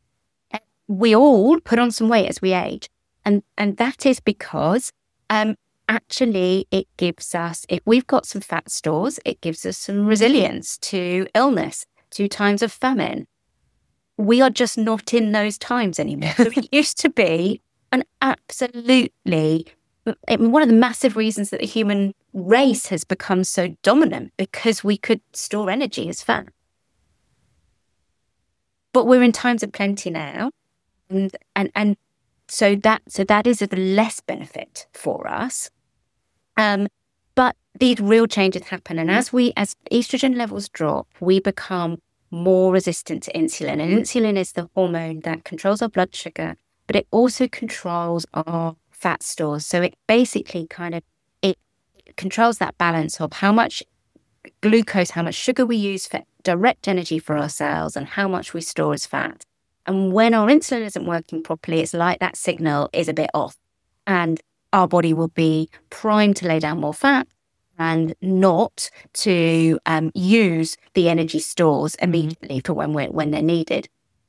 we all put on some weight as we age. And, and that is because um, actually it gives us, if we've got some fat stores, it gives us some resilience to illness, to times of famine. We are just not in those times anymore. So it used to be an absolutely, I mean, one of the massive reasons that the human race has become so dominant, because we could store energy as fat. But we're in times of plenty now. And and and so that so that is of less benefit for us. Um, but these real changes happen. And as we as estrogen levels drop, we become more resistant to insulin. And insulin is the hormone that controls our blood sugar, but it also controls our fat stores. So it basically kind of, it controls that balance of how much glucose, how much sugar we use for direct energy for our cells and how much we store as fat. And when our insulin isn't working properly, it's like that signal is a bit off and our body will be primed to lay down more fat and not to um, use the energy stores immediately for when we're, when they're needed.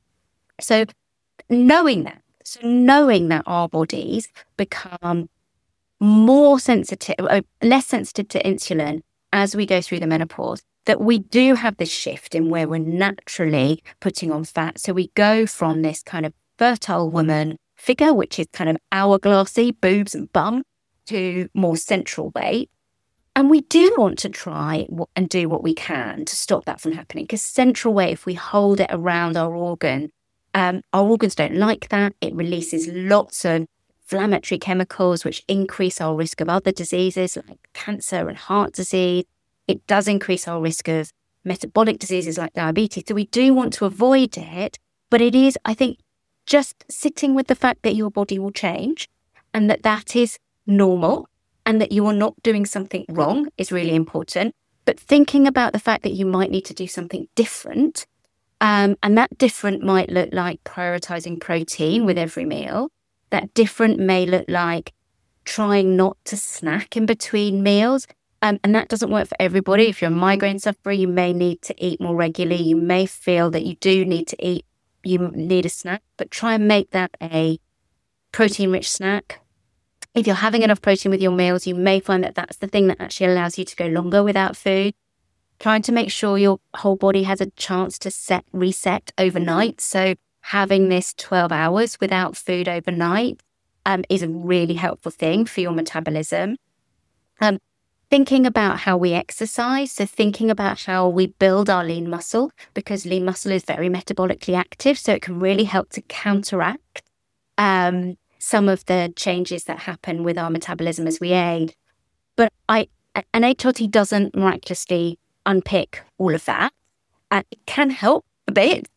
So knowing that, so knowing that our bodies become more sensitive, uh, less sensitive to insulin as we go through the menopause, that we do have this shift in where we're naturally putting on fat. So we go from this kind of fertile woman figure, which is kind of hourglassy, boobs and bum, to more central weight. And we do want to try and do what we can to stop that from happening, because central weight, if we hold it around our organ, um, our organs don't like that. It releases lots of inflammatory chemicals, which increase our risk of other diseases like cancer and heart disease. It does increase our risk of metabolic diseases like diabetes. So we do want to avoid it. But it is, I think, just sitting with the fact that your body will change and that that is normal and that you are not doing something wrong is really important. But thinking about the fact that you might need to do something different, um, and that different might look like prioritizing protein with every meal. That different may look like trying not to snack in between meals. Um, and that doesn't work for everybody. If you're a migraine sufferer, you may need to eat more regularly. You may feel that you do need to eat, you need a snack, but try and make that a protein-rich snack. If you're having enough protein with your meals, you may find that that's the thing that actually allows you to go longer without food. Trying to make sure your whole body has a chance to set reset overnight. So having this twelve hours without food overnight um, is a really helpful thing for your metabolism. Um, thinking about how we exercise, so thinking about how we build our lean muscle, because lean muscle is very metabolically active, so it can really help to counteract um, some of the changes that happen with our metabolism as we age. But I, an H R T doesn't miraculously unpick all of that. And it can help a bit,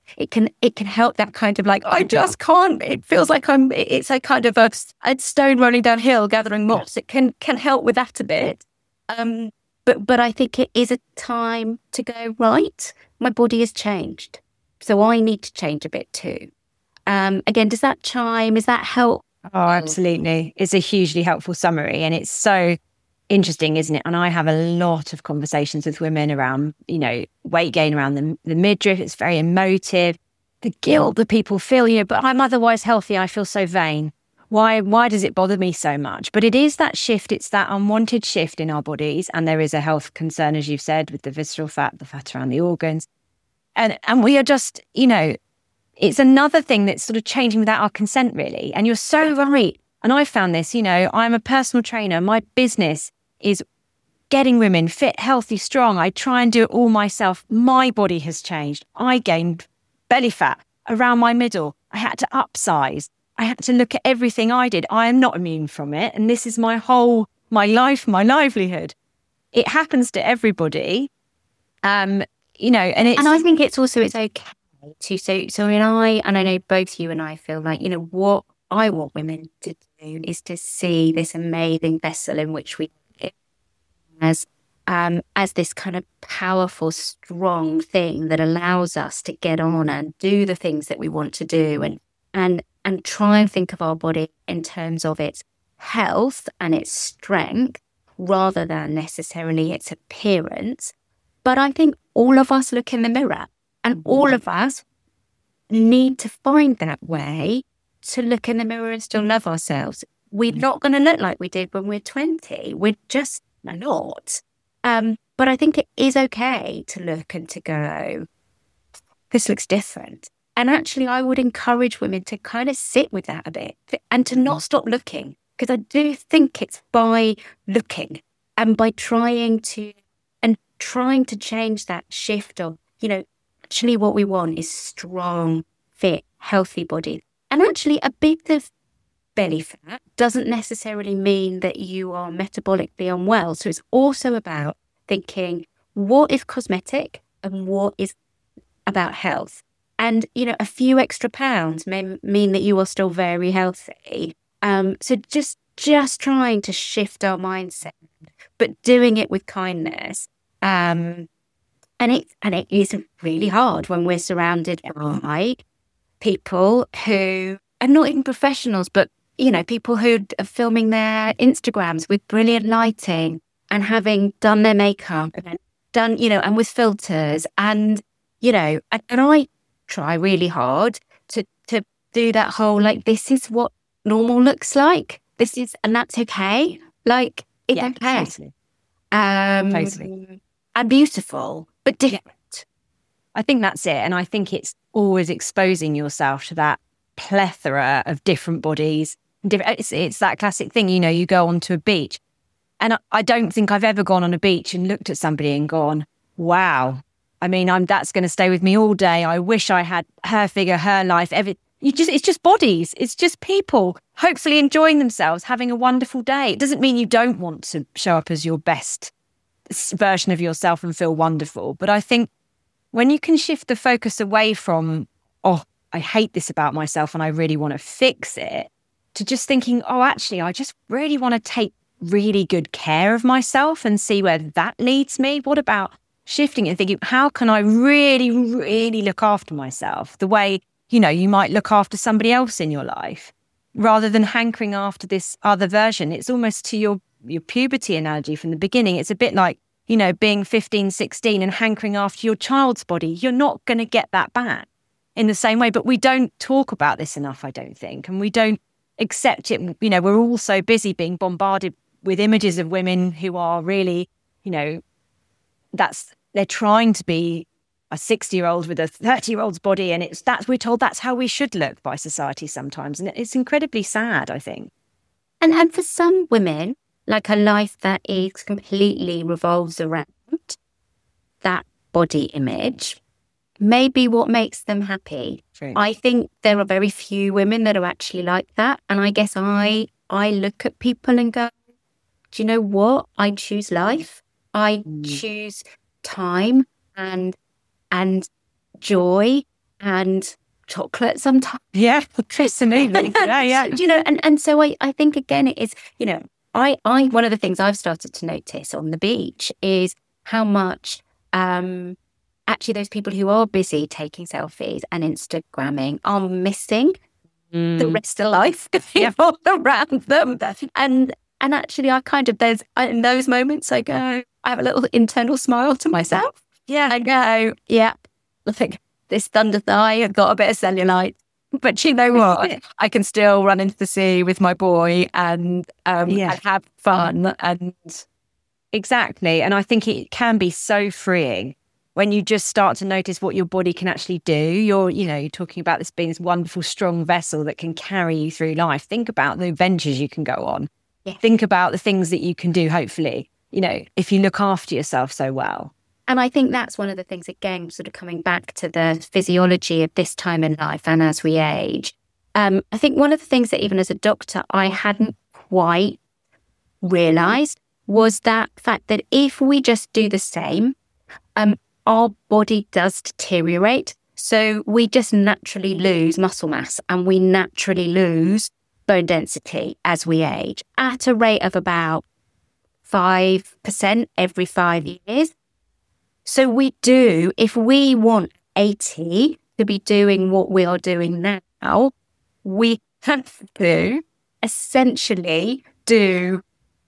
it can it can help that kind of like, I just can't, it feels like I'm, it's a kind of a, a stone rolling downhill gathering moss. It can can help with that a bit. Um, but but I think it is a time to go, right, my body has changed. So I need to change a bit too. Um, again, does that chime? Does that help? Oh, absolutely. It's a hugely helpful summary. And it's so interesting, isn't it? And I have a lot of conversations with women around, you know, weight gain around the, the midriff. It's very emotive. The guilt that people feel, you know, but I'm otherwise healthy. I feel so vain. Why, why does it bother me so much? But it is that shift. It's that unwanted shift in our bodies. And there is a health concern, as you've said, with the visceral fat, the fat around the organs. And, and we are just, you know, it's another thing that's sort of changing without our consent, really. And you're so right. And I found this, you know, I'm a personal trainer. My business is getting women fit, healthy, strong. I try and do it all myself. My body has changed. I gained belly fat around my middle. I had to upsize. I had to look at everything I did. I am not immune from it. And this is my whole, my life, my livelihood. It happens to everybody. Um, you know, and it's... And I think it's also, it's okay. To so so and I and I know both you and I feel like, you know, what I want women to do is to see this amazing vessel in which we live as um as this kind of powerful, strong thing that allows us to get on and do the things that we want to do, and and and try and think of our body in terms of its health and its strength rather than necessarily its appearance. But I think all of us look in the mirror. And all of us need to find that way to look in the mirror and still love ourselves. We're not going to look like we did when we're twenty. We're just not. Um, but I think it is okay to look and to go, this looks different. And actually, I would encourage women to kind of sit with that a bit and to not stop looking. Because I do think it's by looking and by trying to, and trying to change that shift of, you know, actually, what we want is strong, fit, healthy body. And actually, a bit of belly fat doesn't necessarily mean that you are metabolically unwell. So it's also about thinking, what is cosmetic and what is about health? And, you know, a few extra pounds may mean that you are still very healthy. Um, so just just trying to shift our mindset, but doing it with kindness. Um And it and it is really hard when we're surrounded by people who are not even professionals, but, you know, people who are filming their Instagrams with brilliant lighting and having done their makeup and done, you know, and with filters. And, you know, and, and I try really hard to to do that whole, like, this is what normal looks like. This is, and that's okay. Like, it's yeah, okay. Totally. Um, totally. And beautiful, but different. Yeah. I think that's it. And I think it's always exposing yourself to that plethora of different bodies. It's, it's that classic thing, you know, you go onto a beach. And I, I don't think I've ever gone on a beach and looked at somebody and gone, wow, I mean, I'm that's going to stay with me all day. I wish I had her figure, her life. Every, you just It's just bodies. It's just people hopefully enjoying themselves, having a wonderful day. It doesn't mean you don't want to show up as your best version of yourself and feel wonderful. But I think when you can shift the focus away from, oh, I hate this about myself and I really want to fix it, to just thinking, oh, actually, I just really want to take really good care of myself and see where that leads me. What about shifting and thinking, how can I really, really look after myself the way, you know, you might look after somebody else in your life, rather than hankering after this other version. It's almost to your your puberty analogy from the beginning. It's a bit like, you know, being fifteen, sixteen and hankering after your child's body. You're not going to get that back in the same way. But we don't talk about this enough, I don't think. And we don't accept it. You know, we're all so busy being bombarded with images of women who are really, you know, that's, they're trying to be a sixty-year-old with a thirty-year-old's body. And it's that we're told that's how we should look by society sometimes. And it's incredibly sad, I think. And, and for some women, like a life that is completely revolves around that body image, may be what makes them happy. True. I think there are very few women that are actually like that. And I guess I I look at people and go, do you know what? I choose life. I mm. choose time and and joy and chocolate sometimes. Yeah, absolutely. Yeah, yeah. You know, and, and so I, I think, again, it is, you know, I, I, one of the things I've started to notice on the beach is how much um, actually those people who are busy taking selfies and Instagramming are missing mm. the rest of life going on around them. And, and actually I kind of, there's, in those moments I go, I have a little internal smile to myself. Yeah. I go, yeah, look, this thunder thigh, I've got a bit of cellulite. But you know what? I can still run into the sea with my boy and, um, yeah. and have fun. And exactly. And I think it can be so freeing when you just start to notice what your body can actually do. You're, you know, you're talking about this being this wonderful, strong vessel that can carry you through life. Think about the adventures you can go on. Yeah. Think about the things that you can do, hopefully, you know, if you look after yourself so well. And I think that's one of the things, again, sort of coming back to the physiology of this time in life and as we age. Um, I think one of the things that even as a doctor, I hadn't quite realised was that fact that if we just do the same, um, our body does deteriorate. So we just naturally lose muscle mass and we naturally lose bone density as we age at a rate of about five percent every five years. So we do, if we want eighty to be doing what we are doing now, we have to essentially do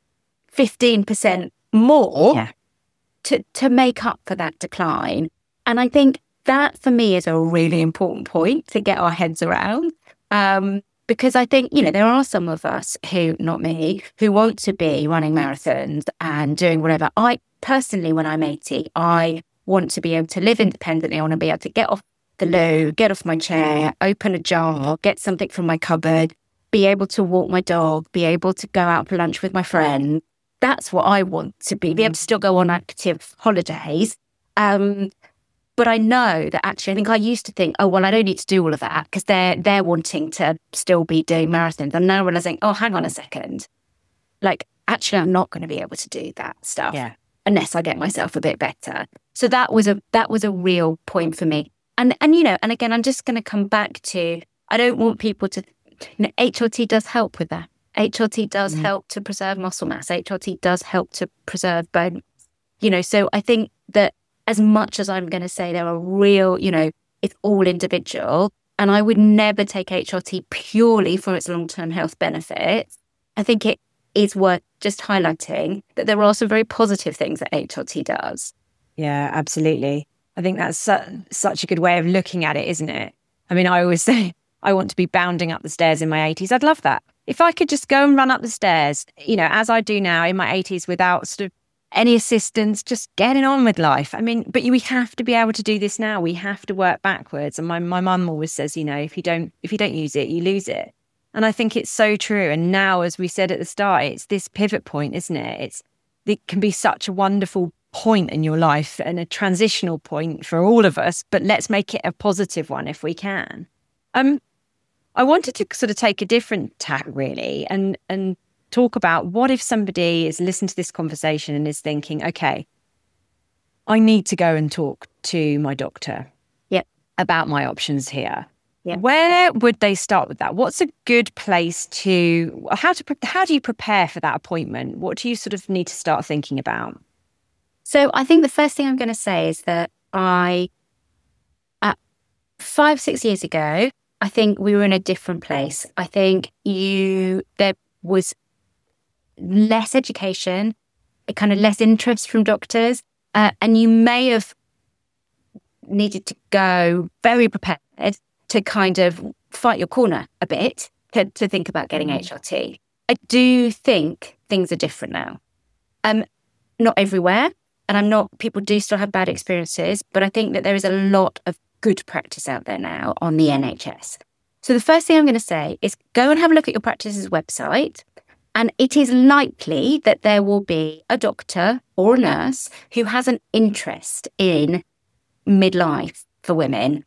fifteen percent more yeah. to, to make up for that decline. And I think that for me is a really important point to get our heads around. Um, because I think, you know, there are some of us who, not me, who want to be running marathons and doing whatever. I personally, when I'm eighty, I want to be able to live independently. I want to be able to get off the loo, get off my chair, open a jar, get something from my cupboard, be able to walk my dog, be able to go out for lunch with my friends. That's what I want to be, be able to still go on active holidays. Um, but I know that actually, I think I used to think, oh, well, I don't need to do all of that because they're, they're wanting to still be doing marathons. I'm now realizing, oh, hang on a second. Like, actually, I'm not going to be able to do that stuff yeah. unless I get myself a bit better. So that was a that was a real point for me. And, and you know, and again, I'm just going to come back to, I don't want people to, you know, H R T does help with that. H R T does mm. help to preserve muscle mass. H R T does help to preserve bone. You know, so I think that as much as I'm going to say there are real, you know, it's all individual, and I would never take H R T purely for its long-term health benefits. I think it is worth just highlighting that there are some very positive things that H R T does. Yeah, absolutely. I think that's su- such a good way of looking at it, isn't it? I mean, I always say I want to be bounding up the stairs in my eighties. I'd love that. If I could just go and run up the stairs, you know, as I do now in my eighties without sort of any assistance, just getting on with life. I mean, but we have to be able to do this now. We have to work backwards. And my my mum always says, you know, if you don't if you don't use it, you lose it. And I think it's so true. And now, as we said at the start, it's this pivot point, isn't it? It's it can be such a wonderful point in your life and a transitional point for all of us. But let's make it a positive one if we can. Um, I wanted to sort of take a different tack, really, and and. talk about what if somebody is listening to this conversation and is thinking, okay, I need to go and talk to my doctor yep. about my options here. Yep. Where would they start with that? What's a good place to, how to, how do you prepare for that appointment? What do you sort of need to start thinking about? So I think the first thing I'm going to say is that I, uh, five, six years ago, I think we were in a different place. I think you, there was less education, kind of less interest from doctors, uh, and you may have needed to go very prepared to kind of fight your corner a bit to, to think about getting H R T. I do think things are different now. Um, not everywhere, and I'm not, people do still have bad experiences, but I think that there is a lot of good practice out there now on the N H S. So the first thing I'm going to say is go and have a look at your practice's website. And it is likely that there will be a doctor or a nurse who has an interest in midlife for women.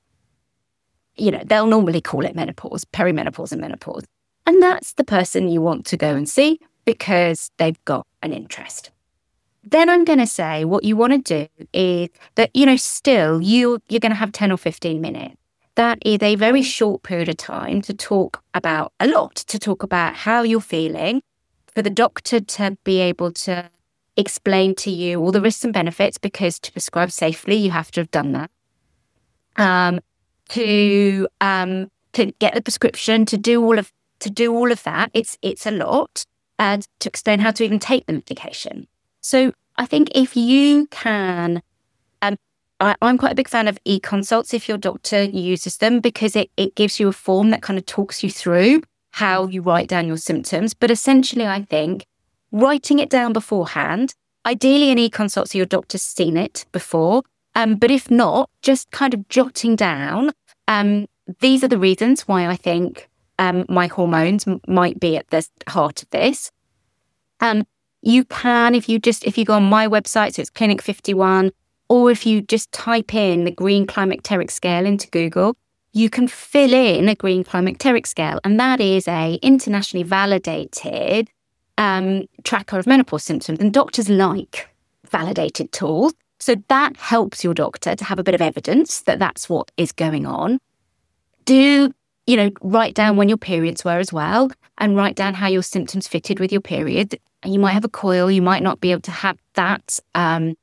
You know, they'll normally call it menopause, perimenopause and menopause. And that's the person you want to go and see because they've got an interest. Then I'm going to say what you want to do is that, you know, still you, you're going to have ten or fifteen minutes. that is a very short period of time to talk about a lot, to talk about how you're feeling, for the doctor to be able to explain to you all the risks and benefits, because to prescribe safely, you have to have done that. Um, to um, to get the prescription, to do all of to do all of that, it's it's a lot, and to explain how to even take the medication. So I think if you can, um, I, I'm quite a big fan of e-consults if your doctor uses them, because it, it gives you a form that kind of talks you through how you write down your symptoms. But essentially, I think writing it down beforehand, ideally an e-consult so your doctor's seen it before, um, but if not, just kind of jotting down, um, these are the reasons why I think um, my hormones m- might be at the heart of this. Um, you can, if you just, if you go on my website, so it's Clinic fifty-one, or if you just type in the Green Climacteric Scale into Google, you can fill in a Green Climacteric Scale, and that is a internationally validated um, tracker of menopause symptoms. And doctors like validated tools, so that helps your doctor to have a bit of evidence that that's what is going on. Do, you know, write down when your periods were as well, and write down how your symptoms fitted with your period. And you might have a coil, you might not be able to have that. Um,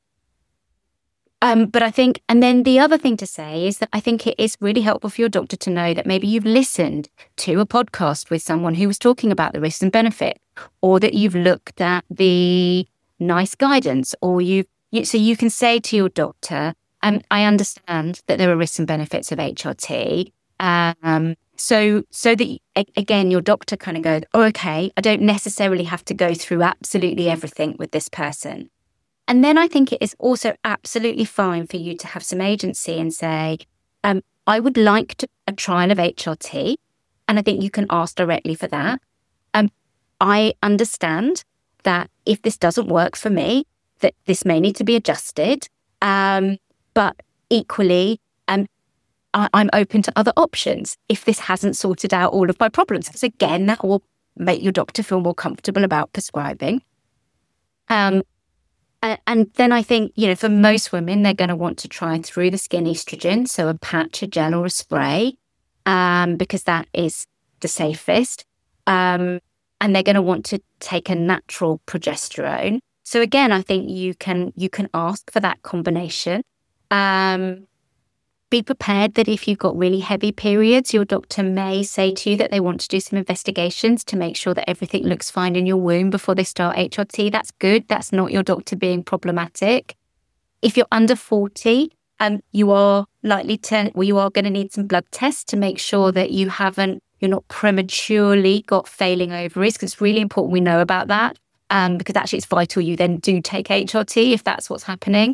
Um, but I think, and then the other thing to say is that I think it is really helpful for your doctor to know that maybe you've listened to a podcast with someone who was talking about the risks and benefit, or that you've looked at the NICE guidance, or you've, you, so you can say to your doctor, um, I understand that there are risks and benefits of H R T. Um, so, so that, again, your doctor kind of goes, oh, okay, I don't necessarily have to go through absolutely everything with this person. And then I think it is also absolutely fine for you to have some agency and say, um, I would like to, a trial of H R T. And I think you can ask directly for that. Um, I understand that if this doesn't work for me, that this may need to be adjusted. Um, but equally, um, I, I'm open to other options if this hasn't sorted out all of my problems. Because again, that will make your doctor feel more comfortable about prescribing. Um, And then I think, you know, for most women, they're going to want to try through the skin estrogen, so a patch, a gel, or a spray, um, because that is the safest. Um, and they're going to want to take a natural progesterone. So again, I think you can you can ask for that combination. Um, be prepared that if you've got really heavy periods, your doctor may say to you that they want to do some investigations to make sure that everything looks fine in your womb before they start H R T. That's good. That's not your doctor being problematic. If you're under forty, um, you are likely to, well, you are going to need some blood tests to make sure that you haven't, you're not prematurely got failing ovaries, because it's really important we know about that, um, because actually it's vital you then do take H R T if that's what's happening.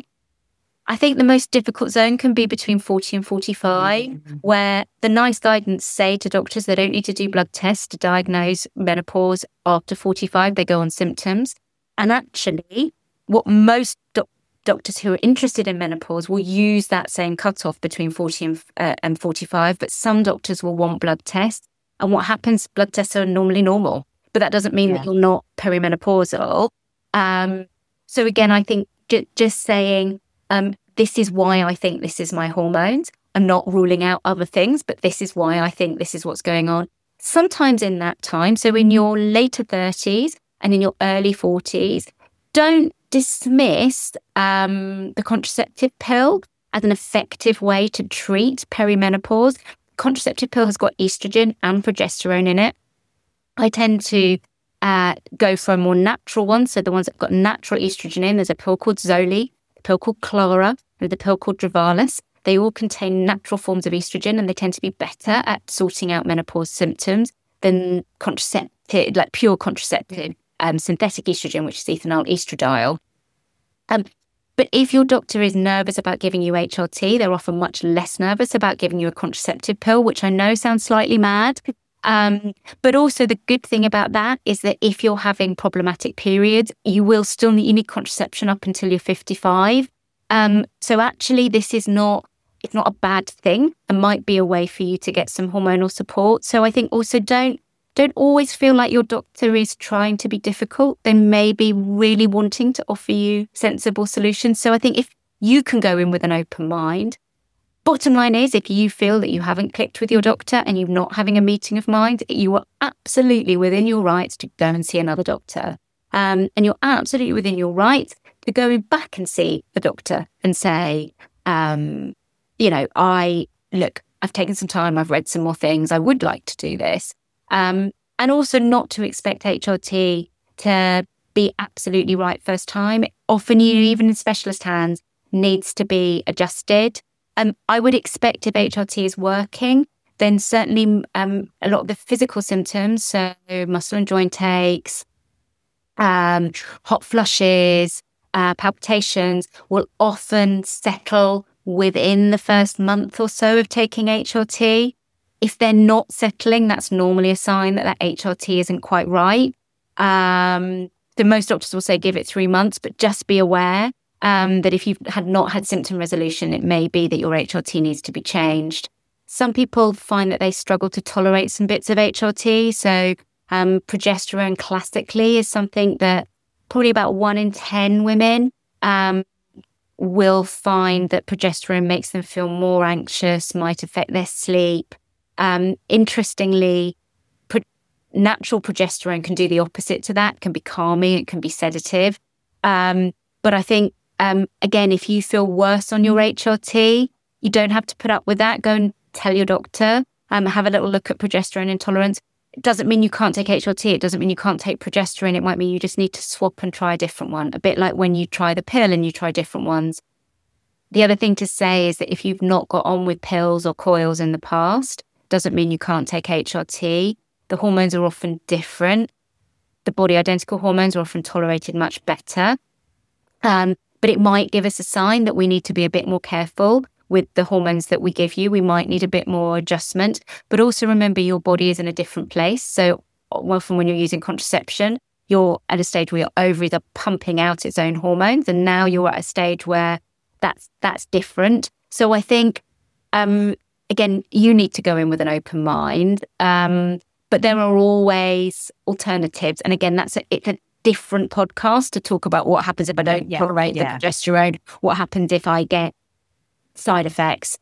I think the most difficult zone can be between forty and forty-five, mm-hmm. where the NICE guidance say to doctors they don't need to do blood tests to diagnose menopause after forty-five. They go on symptoms. And actually, what most do- doctors who are interested in menopause will use that same cutoff between forty and, uh, and forty-five, but some doctors will want blood tests. And what happens, blood tests are normally normal, but that doesn't mean yeah. that you're not perimenopausal. Um, so again, I think j- just saying, Um, this is why I think this is my hormones. I'm not ruling out other things, but this is why I think this is what's going on. Sometimes in that time, so in your later thirties and in your early forties, don't dismiss um, the contraceptive pill as an effective way to treat perimenopause. Contraceptive pill has got estrogen and progesterone in it. I tend to uh, go for a more natural one. So the ones that have got natural estrogen in, there's a pill called Zoli, pill called Clara, and the pill called Drivalis. They all contain natural forms of estrogen, and they tend to be better at sorting out menopause symptoms than contraceptive, like pure contraceptive, um, synthetic estrogen, which is ethinyl estradiol. Um, but if your doctor is nervous about giving you H R T, they're often much less nervous about giving you a contraceptive pill, which I know sounds slightly mad. Um, but also the good thing about that is that if you're having problematic periods, you will still need, you need contraception up until you're fifty-five. Um, so actually this is not, it's not a bad thing. It might be a way for you to get some hormonal support. So I think also don't, don't always feel like your doctor is trying to be difficult. They may be really wanting to offer you sensible solutions. So I think if you can go in with an open mind, bottom line is, if you feel that you haven't clicked with your doctor and you're not having a meeting of mind, you are absolutely within your rights to go and see another doctor. Um, and you're absolutely within your rights to go back and see the doctor and say, um, you know, I, look, I've taken some time, I've read some more things, I would like to do this. Um, and also not to expect H R T to be absolutely right first time. Often, you even in specialist hands, needs to be adjusted. Um, I would expect if H R T is working, then certainly um, a lot of the physical symptoms, so muscle and joint aches, um, hot flushes, uh, palpitations, will often settle within the first month or so of taking H R T. If they're not settling, that's normally a sign that that H R T isn't quite right. Um, so most doctors will say give it three months, but just be aware um, that if you've had not had symptom resolution, it may be that your H R T needs to be changed. Some people find that they struggle to tolerate some bits of H R T. So um, progesterone classically is something that probably about one in ten women um, will find that progesterone makes them feel more anxious, might affect their sleep. Um, interestingly, pro- natural progesterone can do the opposite to that, can be calming, it can be sedative. Um, but I think, um, again, if you feel worse on your H R T, you don't have to put up with that. Go and tell your doctor, um, have a little look at progesterone intolerance. It doesn't mean you can't take H R T. It doesn't mean you can't take progesterone. It might mean you just need to swap and try a different one, a bit like when you try the pill and you try different ones. The other thing to say is that if you've not got on with pills or coils in the past, doesn't mean you can't take H R T. The hormones are often different. The body identical hormones are often tolerated much better. Um, but it might give us a sign that we need to be a bit more careful with the hormones that we give you. We might need a bit more adjustment. But also remember, your body is in a different place. So often when you're using contraception, you're at a stage where your ovaries are pumping out its own hormones. And now you're at a stage where that's that's different. So I think... Um, Again, you need to go in with an open mind, um, but there are always alternatives. And again, that's a, it's a different podcast to talk about what happens if I don't yeah, tolerate yeah. the progesterone, what happens if I get side effects.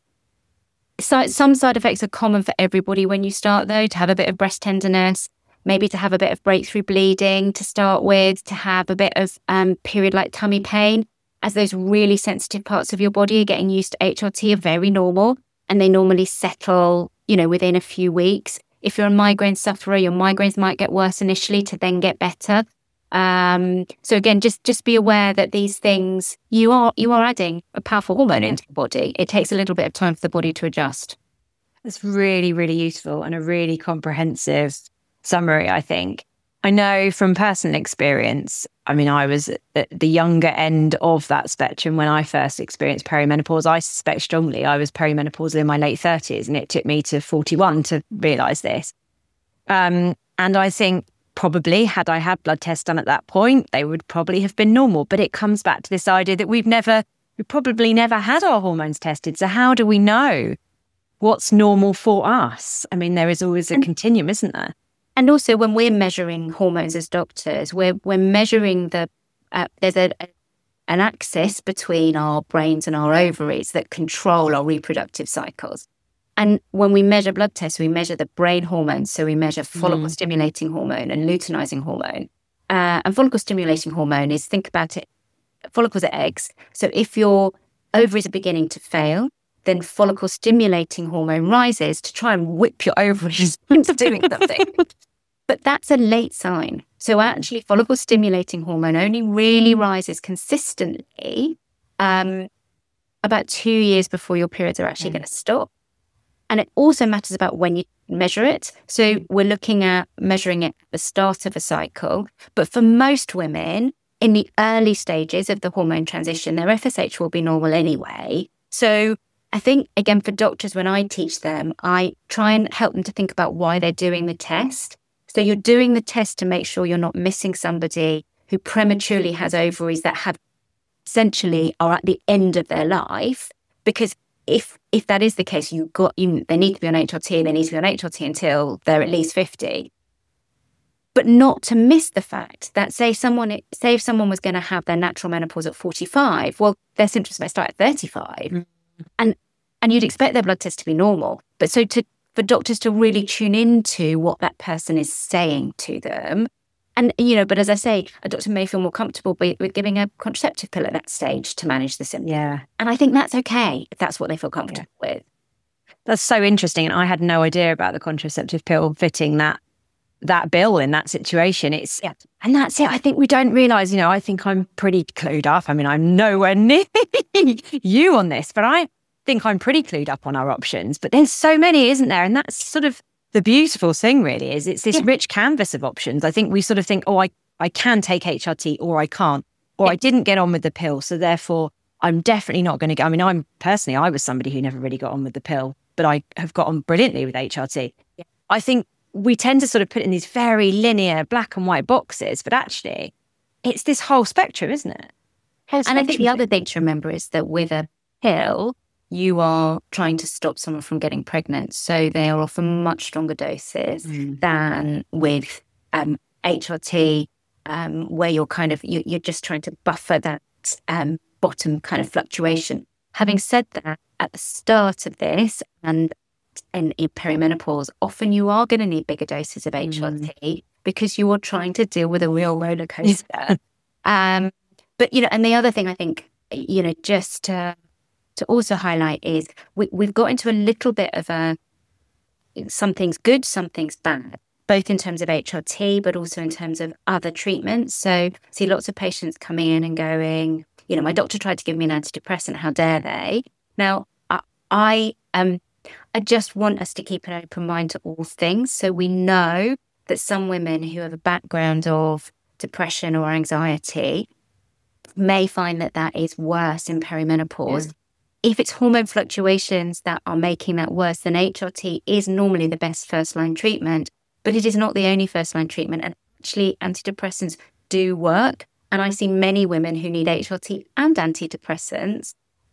So, some side effects are common for everybody when you start, though, to have a bit of breast tenderness, maybe to have a bit of breakthrough bleeding to start with, to have a bit of um, period-like tummy pain, as those really sensitive parts of your body are getting used to H R T are very normal. And they normally settle, you know, within a few weeks. If you're a migraine sufferer, your migraines might get worse initially to then get better. Um, so again, just just be aware that these things, you are you are adding a powerful hormone into the body. It takes a little bit of time for the body to adjust. That's really, really useful and a really comprehensive summary, I think. I know from personal experience, I mean, I was at the younger end of that spectrum when I first experienced perimenopause. I suspect strongly I was perimenopausal in my late thirties, and it took me to forty-one to realise this. Um, and I think probably had I had blood tests done at that point, they would probably have been normal. But it comes back to this idea that we've never, we probably never had our hormones tested. So how do we know what's normal for us? I mean, there is always a and- continuum, isn't there? And also, when we're measuring hormones as doctors, we're we're measuring the uh, there's a, a an axis between our brains and our ovaries that control our reproductive cycles. And when we measure blood tests, we measure the brain hormones. So we measure follicle stimulating hormone and luteinizing hormone. Uh, and follicle stimulating hormone is, think about it, follicles are eggs. So if your ovaries are beginning to fail, then follicle stimulating hormone rises to try and whip your ovaries into doing something. But that's a late sign. So actually, follicle stimulating hormone only really rises consistently um, about two years before your periods are actually mm. going to stop. And it also matters about when you measure it. So we're looking at measuring it at the start of a cycle. But for most women, in the early stages of the hormone transition, their F S H will be normal anyway. So I think, again, for doctors, when I teach them, I try and help them to think about why they're doing the test. So you're doing the test to make sure you're not missing somebody who prematurely has ovaries that have essentially are at the end of their life. Because if if that is the case, you got you they need to be on H R T, they need to be on H R T until they're at least fifty. But not to miss the fact that say someone say if someone was going to have their natural menopause at forty-five, well, their symptoms may start at thirty-five. Mm. And and you'd expect their blood test to be normal. But so to for doctors to really tune into what that person is saying to them. And, you know, but as I say, a doctor may feel more comfortable with, with giving a contraceptive pill at that stage to manage the symptoms. Yeah. And I think that's okay if that's what they feel comfortable yeah. with. That's so interesting. And I had no idea about the contraceptive pill fitting that that bill in that situation. It's yeah. And that's it. I think we don't realise, you know, I think I'm pretty clued up. I mean, I'm nowhere near you on this, but I think I'm pretty clued up on our options. But there's so many, isn't there? And that's sort of the beautiful thing, really, is it's this yeah. rich canvas of options. I think we sort of think, oh, I, I can take H R T or I can't, or yeah. I didn't get on with the pill. So therefore, I'm definitely not going to go. I mean, I'm personally, I was somebody who never really got on with the pill, but I have got on brilliantly with H R T. Yeah. I think we tend to sort of put in these very linear black and white boxes, but actually it's this whole spectrum, isn't it? And I think the other thing to remember is that with a pill, you are trying to stop someone from getting pregnant. So they are often much stronger doses mm. than with um, H R T, um, where you're kind of, you, you're just trying to buffer that um, bottom kind of fluctuation. Having said that, at the start of this and in, in perimenopause, often you are going to need bigger doses of H R T mm. because you are trying to deal with a real roller coaster. um, but, you know, and the other thing I think, you know, just to, to also highlight is we, we've got into a little bit of a, something's good, something's bad, both in terms of H R T, but also in terms of other treatments. So I see lots of patients coming in and going, you know, my doctor tried to give me an antidepressant, how dare they? Now, I, I, um, I just want us to keep an open mind to all things. So we know that some women who have a background of depression or anxiety may find that that is worse in perimenopause. Yeah. If it's hormone fluctuations that are making that worse, then H R T is normally the best first-line treatment, but it is not the only first-line treatment. And actually, antidepressants do work. And I see many women who need H R T and antidepressants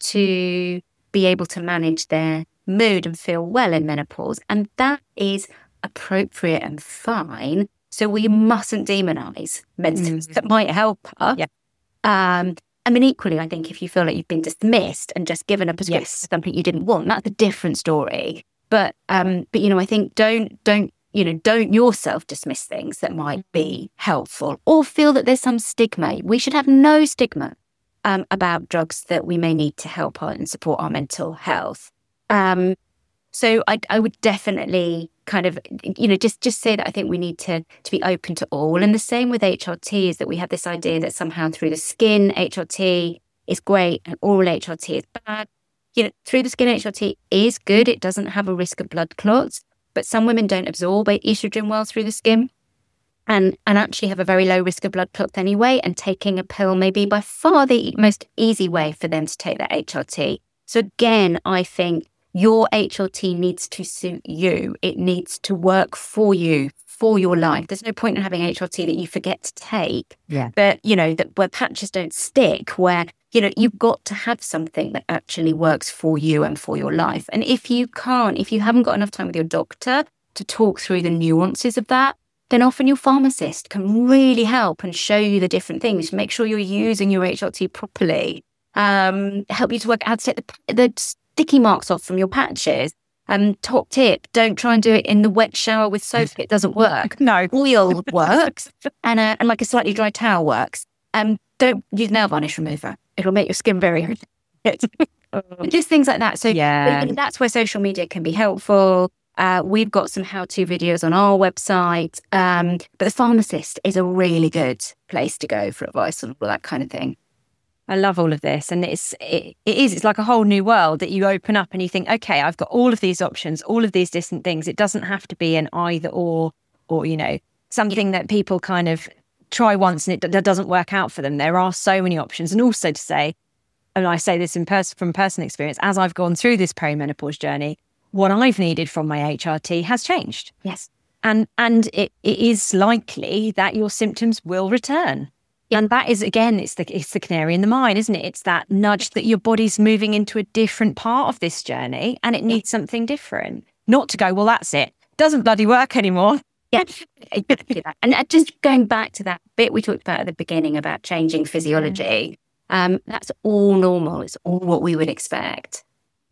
to be able to manage their mood and feel well in menopause. And that is appropriate and fine. So we mustn't demonize medicines mm. that might help her. Yeah. Um, I mean, equally, I think if you feel like you've been dismissed and just given a prescription yes. for something you didn't want, that's a different story. But, um, but you know, I think don't, don't, you know, don't yourself dismiss things that might be helpful or feel that there's some stigma. We should have no stigma um, about drugs that we may need to help our, and support our mental health. Um, so I, I would definitely kind of, you know, just, just say that I think we need to, to be open to all. And the same with H R T is that we have this idea that somehow through the skin, H R T is great and oral H R T is bad. You know, through the skin H R T is good. It doesn't have a risk of blood clots, but some women don't absorb estrogen well through the skin and, and actually have a very low risk of blood clots anyway. And taking a pill may be by far the most easy way for them to take that H R T. So again, I think your H R T needs to suit you. It needs to work for you, for your life. There's no point in having H R T that you forget to take. Yeah. But, you know, that where patches don't stick, where, you know, you've got to have something that actually works for you and for your life. And if you can't, if you haven't got enough time with your doctor to talk through the nuances of that, then often your pharmacist can really help and show you the different things. Make sure you're using your H R T properly. Um, help you to work out to take the, the sticky marks off from your patches. Um, top tip, don't try and do it in the wet shower with soap. It doesn't work. No. Oil works and, a, and like a slightly dry towel works. Um, don't use nail varnish remover. It'll make your skin very irritated. Just things like that. So yeah. that's where social media can be helpful. Uh, we've got some how-to videos on our website. Um, but the pharmacist is a really good place to go for advice on all that kind of thing. I love all of this. And it's, it, it is, it's like a whole new world that you open up and you think, okay, I've got all of these options, all of these different things. It doesn't have to be an either or, or, you know, something that people kind of try once and it d- doesn't work out for them. There are so many options. And also to say, and I say this in pers- from personal experience, as I've gone through this perimenopause journey, what I've needed from my H R T has changed. Yes. And, and it, it is likely that your symptoms will return. And that is, again, it's the it's the canary in the mine, isn't it? It's that nudge that your body's moving into a different part of this journey and it needs something different. Not to go, well, that's it. Doesn't bloody work anymore. Yeah, exactly that. And just going back to that bit we talked about at the beginning about changing physiology, um, that's all normal. It's all what we would expect.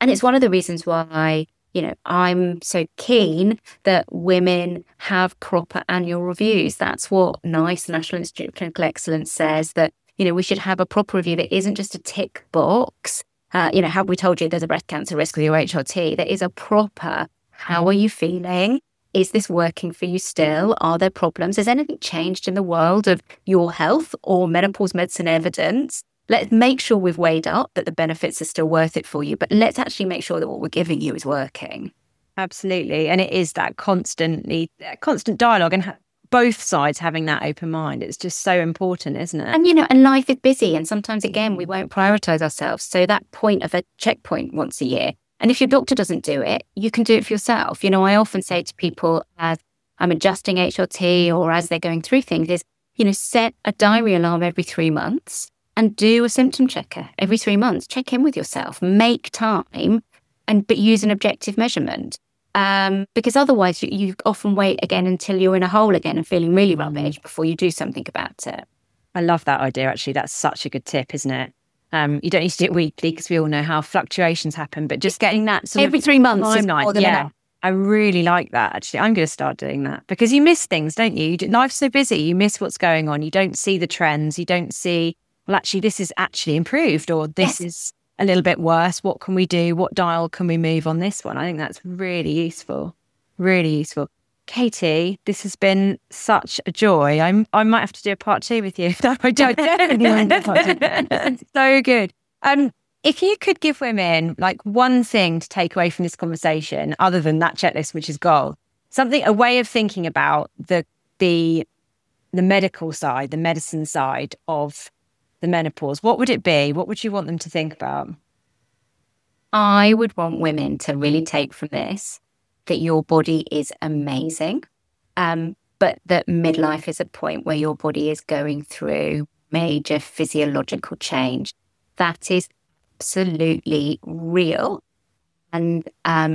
And it's one of the reasons why, you know, I'm so keen that women have proper annual reviews. That's what NICE, the National Institute of Clinical Excellence, says, that, you know, we should have a proper review that isn't just a tick box. Uh, you know, have we told you there's a breast cancer risk with your H R T? There is a proper, how are you feeling? Is this working for you still? Are there problems? Has anything changed in the world of your health or menopause medicine evidence? Let's make sure we've weighed up that the benefits are still worth it for you, but let's actually make sure that what we're giving you is working. Absolutely. And it is that constantly, constant dialogue, and ha- both sides having that open mind. It's just so important, isn't it? And, you know, and life is busy. And sometimes, again, we won't prioritize ourselves. So that point of a checkpoint once a year. And if your doctor doesn't do it, you can do it for yourself. You know, I often say to people as I'm adjusting H R T or as they're going through things is, you know, set a diary alarm every three months and do a symptom checker every three months. Check in with yourself, make time, and but use an objective measurement. Um, because otherwise you, you often wait again until you're in a hole again and feeling really rubbish before you do something about it. I love that idea, actually. That's such a good tip, isn't it? Um, you don't need to do it weekly because we all know how fluctuations happen, but just getting that sort every of three months timeline. is more than yeah, enough. I really like that, actually. I'm going to start doing that because you miss things, don't you? you? Life's so busy. You miss what's going on. You don't see the trends. You don't see, well, actually, this is actually improved, or this Yes. is a little bit worse. What can we do? What dial can we move on this one? I think that's really useful. Really useful. Katie, this has been such a joy. I'm, I might have to do a part two with you. No, I don't. Definitely won't do a part two. So good. Um, if you could give women like one thing to take away from this conversation, other than that checklist, which is gold, something, a way of thinking about the the the medical side, the medicine side of the menopause, what would it be? What would you want them to think about? I would want women to really take from this that your body is amazing, um, but that midlife is a point where your body is going through major physiological change. That is absolutely real, and um,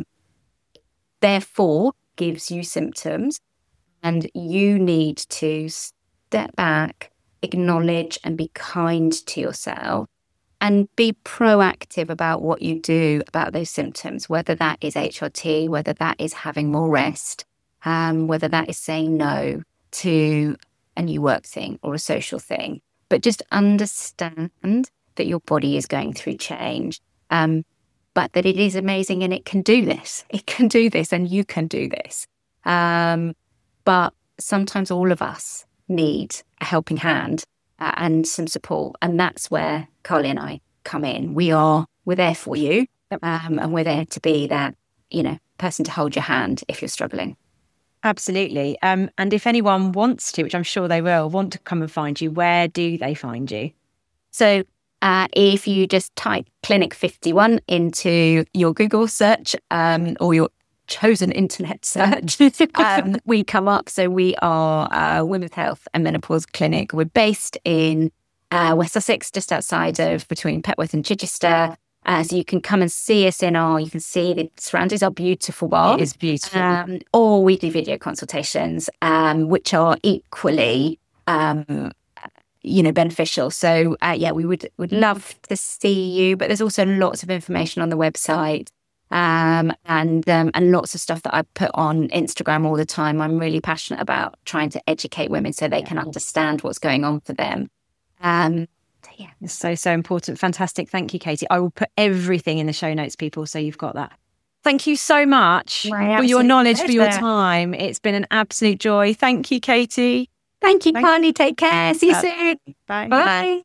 therefore gives you symptoms, and you need to step back, acknowledge and be kind to yourself, and be proactive about what you do about those symptoms, whether that is H R T, whether that is having more rest, um, whether that is saying no to a new work thing or a social thing. But just understand that your body is going through change, um, but that it is amazing and it can do this. It can do this and you can do this. Um, but sometimes all of us need a helping hand uh, and some support. And that's where Carly and I come in. We are, we're there for you. Um, and we're there to be that, you know, person to hold your hand if you're struggling. Absolutely. Um, and if anyone wants to, which I'm sure they will, want to come and find you, where do they find you? So uh, if you just type Clinic fifty-one into your Google search um, or your chosen internet search, um, we come up. So we are a women's health and menopause clinic. We're based in uh, West Sussex, just outside of between Petworth and Chichester. Uh, so you can come and see us in our, you can see the surroundings are beautiful. It is beautiful. Um, or we do video consultations, um, which are equally, um, you know, beneficial. So uh, yeah, we would would love to see you. But there's also lots of information on the website, um, and um, and lots of stuff that I put on Instagram all the time. I'm really passionate about trying to educate women so they can understand what's going on for them. Um, Yeah. It's so, so important. Fantastic. Thank you, Katie. I will put everything in the show notes, people, so you've got that. Thank you so much My for your absolute knowledge, for your pleasure. time. It's been an absolute joy. Thank you, Katie. Thank you, Thank- Carly. Take care. See you Uh, soon. Bye. Bye.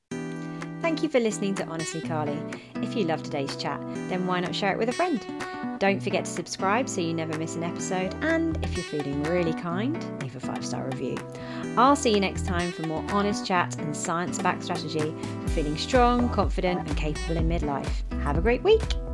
Thank you for listening to Honestly Carly. If you love today's chat, then why not share it with a friend? Don't forget to subscribe so you never miss an episode. And if you're feeling really kind, leave a five-star review. I'll see you next time for more honest chat and science-backed strategy for feeling strong, confident and capable in midlife. Have a great week.